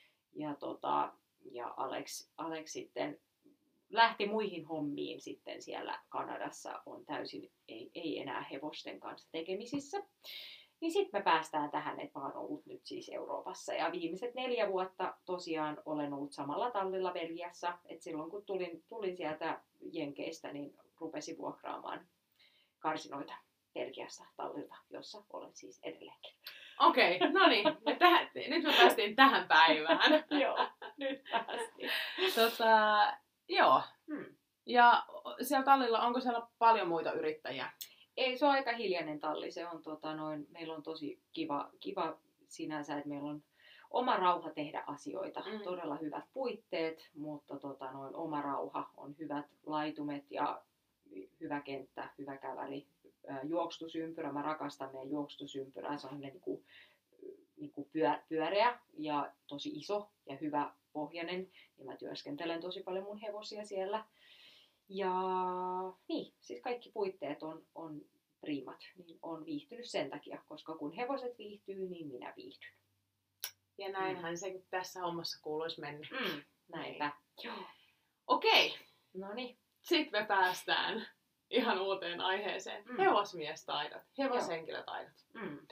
Ja Alex sitten lähti muihin hommiin sitten siellä Kanadassa, on täysin ei enää hevosten kanssa tekemisissä. Niin sitten me päästään tähän, että mä oon ollut nyt siis Euroopassa. Ja viimeiset 4 vuotta tosiaan olen ollut samalla tallilla Belgiassa. Et silloin kun tulin sieltä Jenkeistä, niin rupesin vuokraamaan karsinoita Belgiassa tallilta, jossa olen siis edelleenkin. Okei, no niin. Nyt me päästiin tähän päivään. Joo, nyt päästiin. Joo. Ja siellä tallilla, onko siellä paljon muita yrittäjiä? Ei, se on aika hiljainen talli. Se on, meillä on tosi kiva sinänsä, että meillä on oma rauha tehdä asioita. Todella hyvät puitteet, mutta oma rauha, on hyvät laitumet ja hyvä kenttä, hyvä käväli. Juoksutusympyrä, mä rakastan meidän juoksutusympyrää. Se on niin kuin pyöreä ja tosi iso ja hyvä pohjainen. Ja mä työskentelen tosi paljon mun hevosia siellä. Ja niin, siis kaikki puitteet on priimat, niin on viihtynyt sen takia, koska kun hevoset viihtyy, niin minä viihdyn. Ja näinhän se tässä hommassa kuuluisi mennä. Näinpä. Joo. Okei, Noniin. sitten me päästään ihan uuteen aiheeseen. Hevosmiestaidot, hevoshenkilötaidot.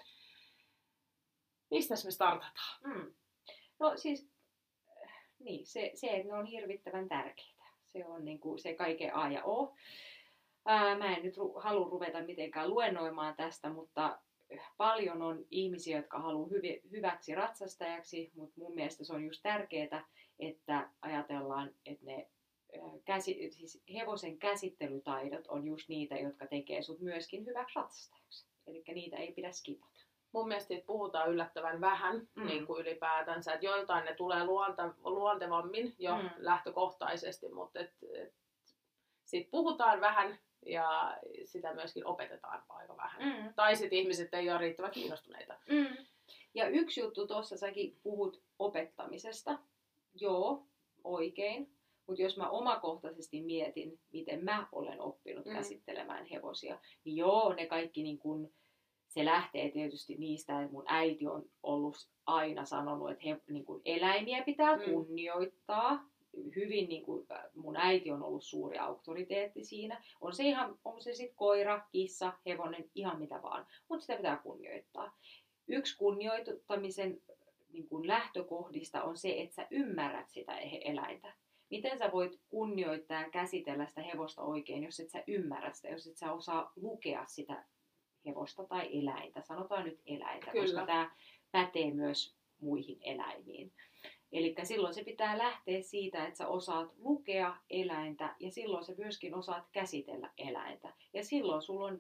Mistäs me startataan? No siis, niin, se, että ne on hirvittävän tärkeitä. Se on niin kuin se kaiken A ja O. Mä en nyt halua ruveta mitenkään luennoimaan tästä, mutta paljon on ihmisiä, jotka haluaa hyväksi ratsastajaksi, mutta mun mielestä se on just tärkeää, että ajatellaan, että ne siis hevosen käsittelytaidot on just niitä, jotka tekee sut myöskin hyväksi ratsastajaksi. Eli niitä ei pidä skipata. Mun mielestä siitä puhutaan yllättävän vähän niin kuin ylipäätänsä, että joiltain ne tulee luontevammin jo lähtökohtaisesti, mutta siitä puhutaan vähän ja sitä myöskin opetetaan aika vähän. Tai sitten ihmiset ei ole riittävän kiinnostuneita. Ja yksi juttu tuossa, säkin puhut opettamisesta. Joo, oikein. Mutta jos mä omakohtaisesti mietin, miten mä olen oppinut käsittelemään hevosia, niin joo, ne kaikki niin kun, se lähtee tietysti niistä, että mun äiti on ollut aina sanonut, että niin kun eläimiä pitää kunnioittaa. Hyvin niin kuin mun äiti on ollut suuri auktoriteetti siinä. On se sitten koira, kissa, hevonen, ihan mitä vaan. Mutta sitä pitää kunnioittaa. Yksi kunnioittamisen niin kuin lähtökohdista on se, että sä ymmärrät sitä eläintä. Miten sä voit kunnioittaa ja käsitellä sitä hevosta oikein, jos et sä ymmärrä sitä, jos et sä osaa lukea sitä hevosta tai eläintä. Sanotaan nyt eläintä, koska tämä pätee myös muihin eläimiin. Eli silloin se pitää lähteä siitä, että sä osaat lukea eläintä ja silloin sä myöskin osaat käsitellä eläintä. Ja silloin sulla on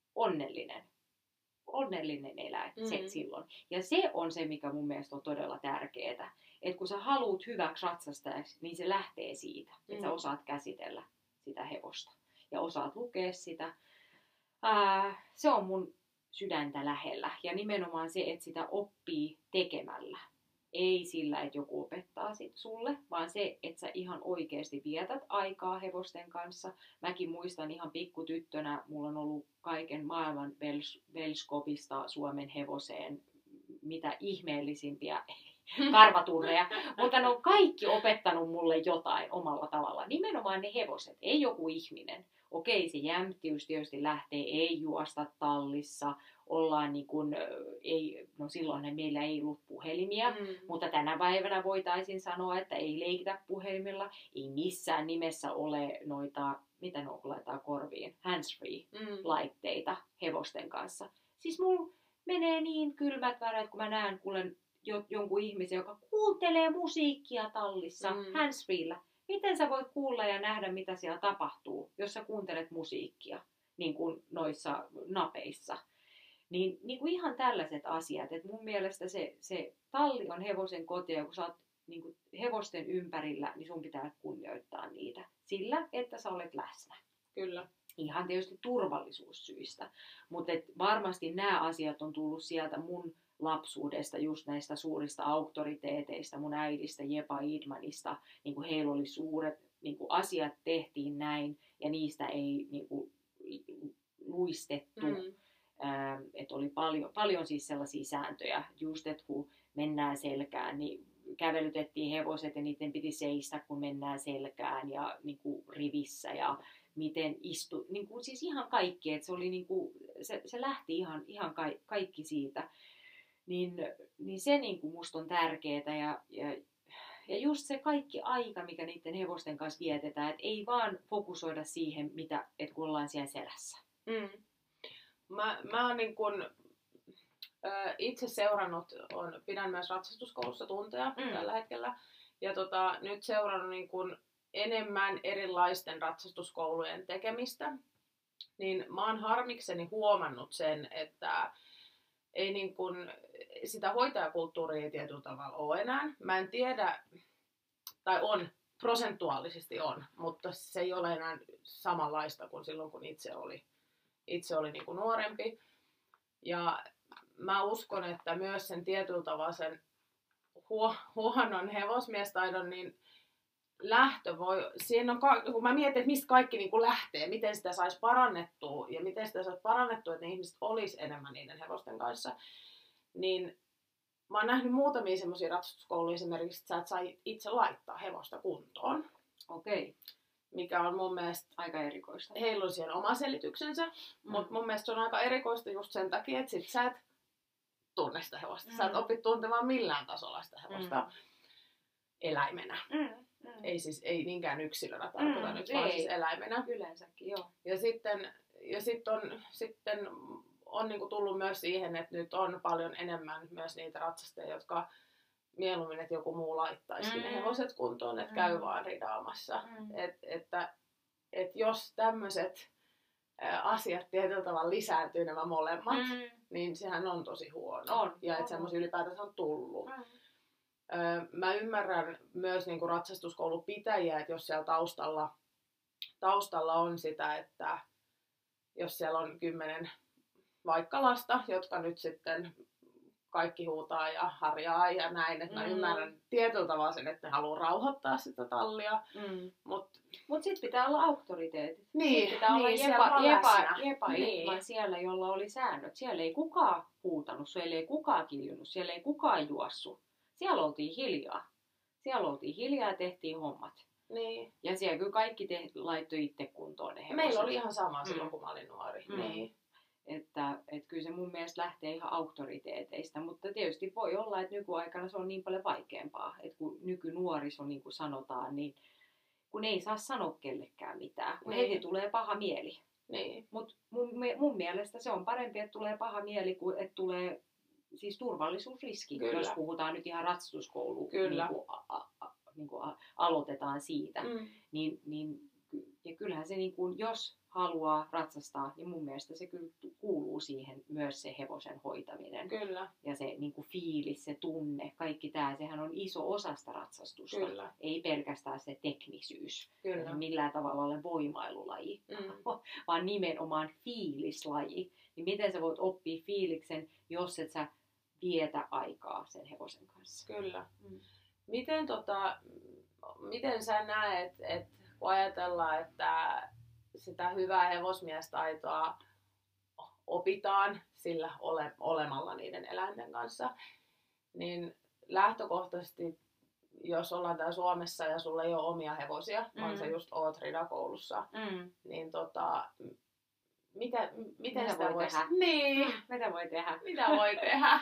onnellinen eläin se silloin. Ja se on se, mikä mun mielestä on todella tärkeää. Että kun sä haluut hyväksi ratsastajaksi, niin se lähtee siitä, että sä osaat käsitellä sitä hevosta. Ja osaat lukea sitä. Se on mun sydäntä lähellä. Ja nimenomaan se, että sitä oppii tekemällä. Ei sillä, että joku opettaa sulle, vaan se, että sä ihan oikeasti vietät aikaa hevosten kanssa. Mäkin muistan ihan pikkutyttönä, mulla on ollut kaiken maailman Velskopista Suomen hevoseen, mitä ihmeellisimpiä karvaturreja, mutta ne on kaikki opettanut mulle jotain omalla tavalla. Nimenomaan ne hevoset, ei joku ihminen. Okei, se jämptiys tietysti lähtee, ei juosta tallissa, ollaan niin kuin, silloin meillä ei ollut puhelimia, mutta tänä päivänä voitaisiin sanoa, että ei leikitä puhelimilla, ei missään nimessä ole noita, mitä ne laitetaan korviin, handsfree-laitteita hevosten kanssa. Siis mulla menee niin kylmät väreet, kun mä näen jonkun ihmisen, joka kuuntelee musiikkia tallissa handsfreellä. Miten sä voit kuulla ja nähdä, mitä siellä tapahtuu, jos sä kuuntelet musiikkia, niin kuin noissa napeissa? Niin kuin ihan tällaiset asiat. Et mun mielestä se talli on hevosen koti, ja kun sä oot niin kuin hevosten ympärillä, niin sun pitää kunnioittaa niitä sillä, että sä olet läsnä. Kyllä. Ihan tietysti turvallisuussyistä. Mutta varmasti nämä asiat on tullut sieltä mun lapsuudesta, just näistä suurista auktoriteeteista, mun äidistä, Jepa Idmanista. Niin kuin heillä oli suuret niin kuin asiat tehtiin näin, ja niistä ei niin kuin luistettu. Että oli paljon siis sellaisia sääntöjä, just että kun mennään selkään, niin kävelytettiin hevoset ja niiden piti seistä, kun mennään selkään ja niin kuin rivissä ja miten niin kuin, siis ihan kaikki, että se oli niin kuin, se lähti ihan kaikki siitä. Niin se niin kuin musta on tärkeää ja just se kaikki aika, mikä niiden hevosten kanssa vietetään, että ei vaan fokusoida siihen, että kun ollaan siellä selässä. Mä oon niin kun, itse seurannut, pidän myös ratsastuskoulussa tunteja tällä hetkellä. Ja nyt seurannut niin kun enemmän erilaisten ratsastuskoulujen tekemistä. Niin mä oon harmikseni huomannut sen, että ei niin kun, sitä hoitajakulttuuria ei tietyllä tavalla ole enää. Mä en tiedä, tai on, prosentuaalisesti on, mutta se ei ole enää samanlaista kuin silloin, kun itse oli niin kuin nuorempi. Ja mä uskon, että myös sen tietyllä tavalla sen huonon hevosmiestaidon niin lähtö voi, siinä on, kun mä mietin, että mistä kaikki niin kuin lähtee, miten sitä saisi parannettua ja miten sitä saisi parannettua, että ne ihmiset olisi enemmän niiden hevosten kanssa, niin mä oon nähnyt muutamia semmoisia ratsastuskouluja esimerkiksi, että sä et saa itse laittaa hevosta kuntoon. Okei. mikä on mun mielestä, Aika erikoista. heillä on siihen oma selityksensä, mutta mun mielestä se on aika erikoista just sen takia, että sit sä et tunne sitä hevosta. Sä et opi tuntemaan millään tasolla sitä hevosta eläimenä. Ei niinkään yksilönä tarkoita nyt, vaan siis eläimenä. Yleensäkin, joo. Ja sitten on niinku tullut myös siihen, että nyt on paljon enemmän myös niitä ratsastajia, jotka mieluummin, että joku muu laittaisi ne hevoset kuntoon, että käy vaan ridaamassa. Että jos tämmöiset asiat tietyllä tavalla lisääntyy nämä molemmat, niin sehän on tosi huono. Ja että semmoisia ylipäätänsä on tullut. Mä ymmärrän myös niinku ratsastuskoulun pitäjiä, että jos siellä taustalla on sitä, että jos siellä on 10 vaikka lasta, jotka nyt sitten kaikki huutaa ja harjaa ja näin, että mä ymmärrän tietyllä tavalla sen, että ne haluaa rauhoittaa sitä tallia. Mut sit pitää olla auktoriteetit. Niin, sit pitää olla jepa niin. siellä, jolla oli säännöt. Siellä ei kukaan huutanut, siellä ei kukaan kiljunut, siellä ei kukaan juossut. Siellä oltiin hiljaa ja tehtiin hommat. Niin. Ja siellä kyllä kaikki laittoi itse kuntoon ne hevoset. Meillä oli ihan sama silloin, kun mä olin nuori. Niin. Että kyllä se mun mielestä lähtee ihan auktoriteeteista, mutta tietysti voi olla, että nykyaikana se on niin paljon vaikeampaa, että kun nykynuoriso, niin kuin sanotaan, niin kun ei saa sanoa kellekään mitään, kun heti tulee paha mieli. Niin. Mutta mun mielestä se on parempi, että tulee paha mieli, kuin että tulee siis turvallisuusriski, Kyllä. jos puhutaan nyt ihan ratsastuskouluun, niin kuin aloitetaan siitä. Ja kyllähän se, niin kuin, jos haluaa ratsastaa, niin mun mielestä se kyllä kuuluu siihen myös se hevosen hoitaminen. Kyllä. Ja se niin kuin fiilis, se tunne, kaikki tämä, sehän on iso osa sitä ratsastusta. Kyllä. Ei pelkästään se teknisyys. Kyllä. Millään tavalla ole voimailulaji, vaan nimenomaan fiilislaji. Niin miten sä voit oppia fiiliksen, jos et sä vietä aikaa sen hevosen kanssa? Kyllä. Miten sä näet, että kun ajatellaan, että sitä hyvää hevosmiestaitoa opitaan sillä olemalla niiden eläinten kanssa, niin lähtökohtaisesti, jos ollaan täällä Suomessa ja sulla ei ole omia hevosia, vaan sä just oot ridakoulussa, niin miten sitä voi tehdä? Niin. Mitä voi tehdä? Mitä voi tehdä?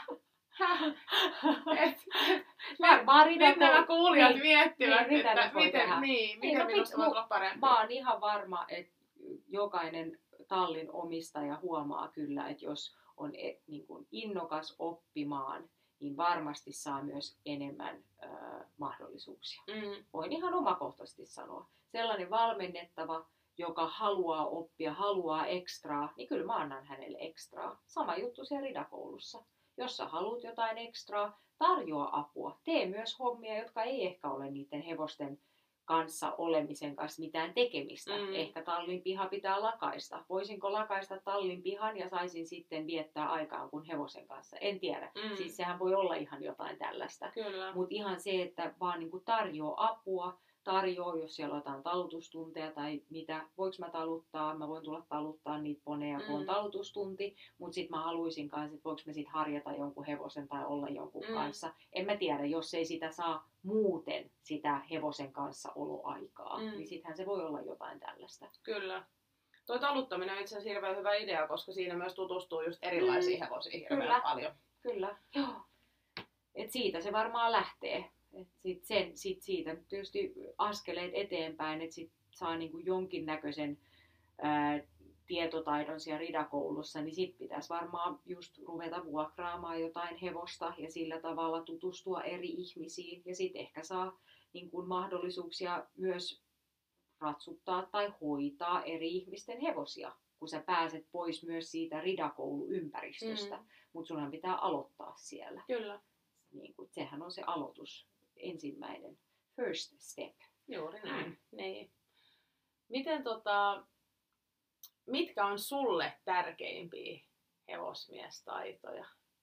Nyt nämä kuulijat miettivät, että miten minusta voi olla parempi. Mä oon ihan varma, että jokainen tallin omistaja huomaa kyllä, että jos on niin kuin innokas oppimaan, niin varmasti saa myös enemmän mahdollisuuksia. Voin ihan omakohtaisesti sanoa. Sellainen valmennettava, joka haluaa oppia, haluaa ekstraa, niin kyllä mä annan hänelle ekstraa. Sama juttu siellä ridakoulussa. Jos sä haluat jotain ekstraa, tarjoa apua. Tee myös hommia, jotka ei ehkä ole niiden hevosten kanssa olemisen kanssa mitään tekemistä. Ehkä tallin piha pitää lakaista. Voisinko lakaista tallin pihan ja saisin sitten viettää aikaa kuin hevosen kanssa? En tiedä. Siis sehän voi olla ihan jotain tällaista. Mutta ihan se, että vaan niinku tarjoaa apua, jos siellä on jotain talutustunteja tai mitä, voiko mä taluttaa, mä voin tulla taluttaa niitä poneja, kun on talutustunti, mutta sitten mä haluaisin kanssa, että voiko mä sitten harjata jonkun hevosen tai olla jonkun kanssa. En mä tiedä, jos ei sitä saa muuten sitä hevosen kanssa oloaikaa, niin sittenhän se voi olla jotain tällaista. Kyllä. Tuo taluttaminen on itse asiassa hirveän hyvä idea, koska siinä myös tutustuu just erilaisiin hevosiin hirveän paljon. Kyllä, joo. Et siitä se varmaan lähtee. Siitä tietysti askeleet eteenpäin, että sit saa niinku jonkinnäköisen tietotaidon siellä ridakoulussa, niin sit pitäisi varmaan just ruveta vuokraamaan jotain hevosta ja sillä tavalla tutustua eri ihmisiin. Ja sit ehkä saa niinku mahdollisuuksia myös ratsuttaa tai hoitaa eri ihmisten hevosia, kun sä pääset pois myös siitä ridakouluympäristöstä. Mutta sunhan pitää aloittaa siellä. Kyllä. Niin kun, sehän on se aloitus. Ensimmäinen first step. Juuri näin. Niin. Miten mitkä on sulle tärkeimpiä hevosmiestaitoja?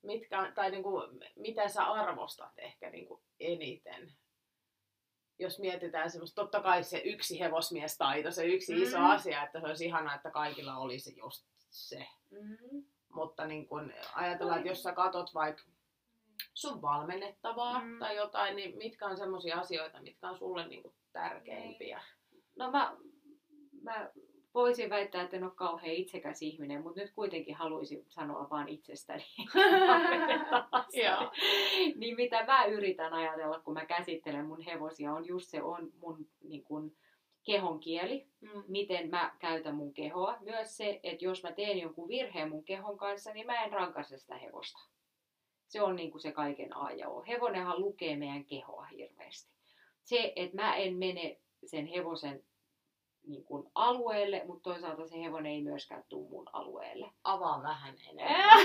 Mitä sä arvostat ehkä niinku eniten? Jos mietitään semmoista, totta kai se yksi hevosmiestaito, se yksi iso asia, että se olisi ihanaa, että kaikilla olisi just se. Mutta niin kun ajatellaan, että jos sä katot vaikka sun valmennettavaa tai jotain, niin mitkä on semmoisia asioita, mitkä on sulle niinku tärkeimpiä? No mä voisin väittää, että en ole kauhean itsekäs ihminen, mutta nyt kuitenkin haluaisin sanoa vaan itsestäni. Niin mitä mä yritän ajatella, kun mä käsittelen mun hevosia, on just se on mun niin kun, kehon kieli, miten mä käytän mun kehoa. Myös se, että jos mä teen jonkun virheen mun kehon kanssa, niin mä en rankaise sitä hevosta. Se on niin kuin se kaiken A ja O. Hevonenhan lukee meidän kehoa hirveästi. Se, että mä en mene sen hevosen niin kuin alueelle, mutta toisaalta se hevonen ei myöskään tule mun alueelle. Avaa vähän enemmän.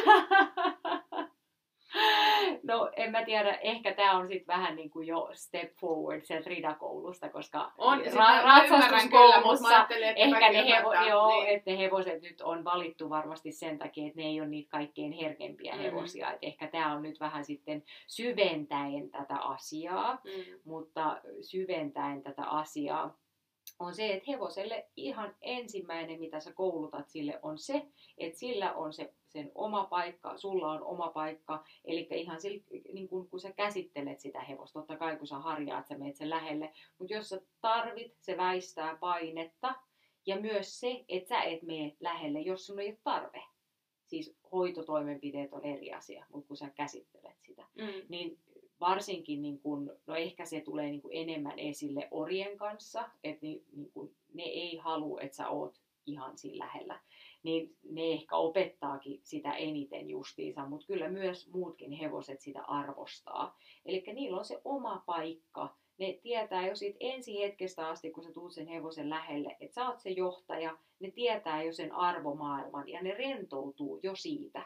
No en mä tiedä, ehkä tää on sit vähän niin kuin jo step forward sieltä ridakoulusta, koska on, ratsastuskoulussa ehkä niin. että ne hevoset nyt on valittu varmasti sen takia, että ne ei ole niitä kaikkein herkempiä hevosia. Et ehkä tää on nyt vähän sitten syventäen tätä asiaa, mutta syventäen tätä asiaa on se, että hevoselle ihan ensimmäinen, mitä sä koulutat sille, on se, että sillä on sen oma paikka, sulla on oma paikka. Eli ihan niin kun sä käsittelet sitä hevosta, totta kai kun sä harjaat, sä meet sen lähelle. Mutta jos sä tarvit, se väistää painetta. Ja myös se, että sä et mene lähelle, jos sun ei ole tarve. Siis hoitotoimenpiteet on eri asia, mutta kun sä käsittelet sitä. Niin varsinkin, niin kun, no ehkä se tulee niin kun enemmän esille orien kanssa, että niin kun ne ei halua, että sä oot ihan siinä lähellä. Niin ne ehkä opettaakin sitä eniten justiinsa, mutta kyllä myös muutkin hevoset sitä arvostaa. Eli niillä on se oma paikka. Ne tietää jo siitä ensi hetkestä asti, kun sä tuut sen hevosen lähelle, että sä oot se johtaja. Ne tietää jo sen arvomaailman ja ne rentoutuu jo siitä.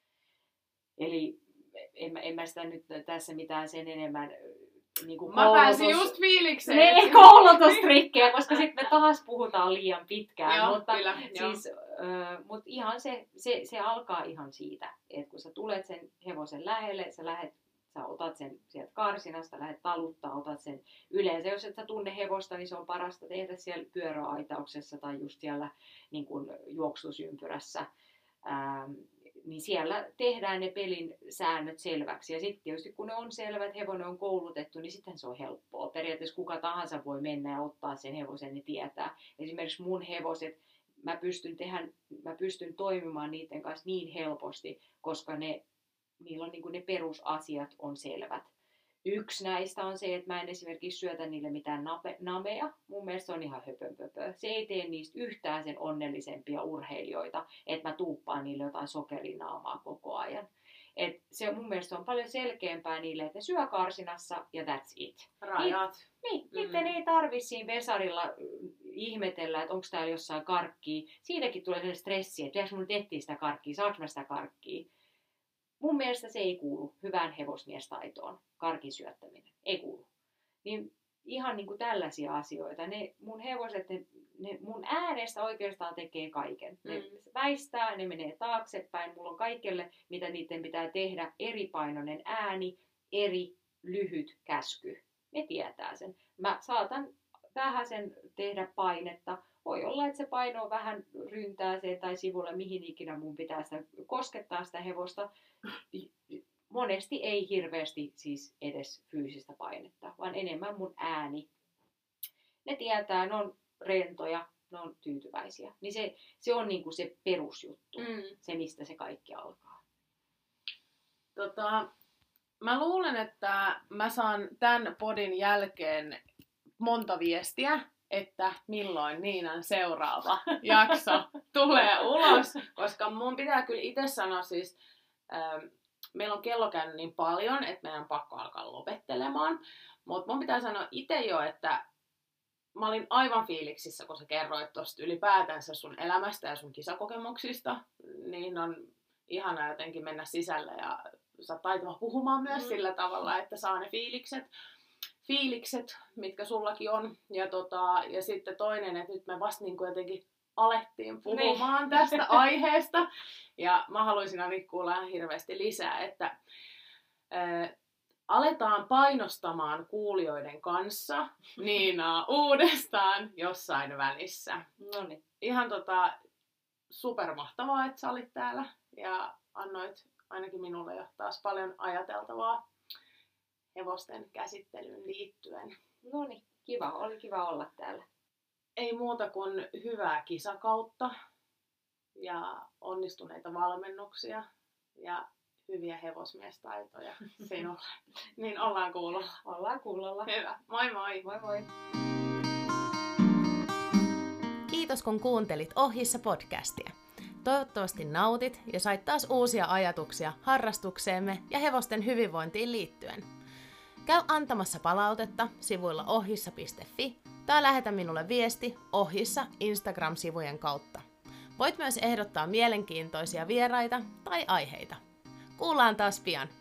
Eli en mä sitä nyt tässä mitään sen enemmän niin mä pääsin just fiilikseen. Ne koulutustrikkejä, koska sitten me taas puhutaan liian pitkään. Joo, mutta, kyllä, siis, mutta ihan se alkaa ihan siitä, että kun sä tulet sen hevosen lähelle, sä otat sen sieltä karsinasta, lähdet taluttaa, otat sen yleensä. Jos et sä tunne hevosta, niin se on parasta tehdä siellä pyöräaitauksessa tai just siellä niin kuin juoksusympyrässä. Niin siellä tehdään ne pelin säännöt selväksi. Ja sitten tietysti kun ne on selvät, hevonen on koulutettu, niin sitten se on helppoa. Periaatteessa kuka tahansa voi mennä ja ottaa sen hevosen, niin tietää. Esimerkiksi mun hevoset, mä pystyn toimimaan niiden kanssa niin helposti, koska niillä on niin kuin ne perusasiat on selvät. Yksi näistä on se, että mä en esimerkiksi syötä niille mitään namea. Mun mielestä se on ihan höpönpöpö. Se ei tee niistä yhtään sen onnellisempia urheilijoita, että mä tuuppaan niille jotain sokerinaamaa koko ajan. Et se mun mielestä on paljon selkeämpää niille, että ne syö karsinassa ja that's it. Rajat. Niiden ei tarvitse siinä vesarilla ihmetellä, että onko täällä jossain karkkia. Siitäkin tulee sellainen stressi, että pitäisi mun nyt etsiä sitä karkkia, saanko mä sitä karkkia. Mun mielestä se ei kuulu hyvään hevosmiestaitoon, karkin syöttäminen. Ei kuulu. Niin ihan niin kuin tällaisia asioita. Ne mun hevoset, ne mun äänestä oikeastaan tekee kaiken. Ne väistää, ne menee taaksepäin. Mulla on kaikelle, mitä niiden pitää tehdä, eri painoinen ääni, eri lyhyt käsky. Ne tietää sen. Mä saatan vähäsen tehdä painetta. Voi olla, että se paino vähän ryntääseen tai sivulle, mihin ikinä mun pitää sitä koskettaa sitä hevosta. Monesti ei hirveästi siis edes fyysistä painetta, vaan enemmän mun ääni. Ne tietää, ne on rentoja, ne on tyytyväisiä. Niin se on niinku se perusjuttu, se mistä se kaikki alkaa. Mä luulen, että mä saan tämän podin jälkeen monta viestiä, että milloin Niinan seuraava jakso tulee ulos, koska mun pitää kyllä itse sanoa siis, meillä on kello käynyt niin paljon, että meidän on pakko alkaa lopettelemaan, mutta mun pitää sanoa itse jo, että mä olin aivan fiiliksissä, kun sä kerroit tosta ylipäätänsä sun elämästä ja sun kisakokemuksista, niin on ihana jotenkin mennä sisälle ja sä oot taitava puhumaan myös sillä tavalla, että saa ne fiilikset, mitkä sullakin on. Ja sitten toinen, että nyt me vasta niin kuin jotenkin alettiin puhumaan tästä aiheesta. Ja mä haluaisin ainakin kuulla ihan hirveästi lisää, että aletaan painostamaan kuulijoiden kanssa Niinaa uudestaan jossain välissä. Noniin. Ihan supermahtavaa, että sä olit täällä ja annoit ainakin minulle jo taas paljon ajateltavaa hevosten käsittelyyn liittyen. No niin, kiva. Oli kiva olla täällä. Ei muuta kuin hyvää kisakautta ja onnistuneita valmennuksia ja hyviä hevosmiestaitoja sinulle. Niin ollaan kuulolla. Ollaan kuulolla. Hyvä. Moi moi. Moi moi. Kiitos kun kuuntelit Ohjissa podcastia. Toivottavasti nautit ja sait taas uusia ajatuksia harrastukseemme ja hevosten hyvinvointiin liittyen. Käy antamassa palautetta sivuilla ohjissa.fi tai lähetä minulle viesti Ohjissa Instagram-sivujen kautta. Voit myös ehdottaa mielenkiintoisia vieraita tai aiheita. Kuullaan taas pian!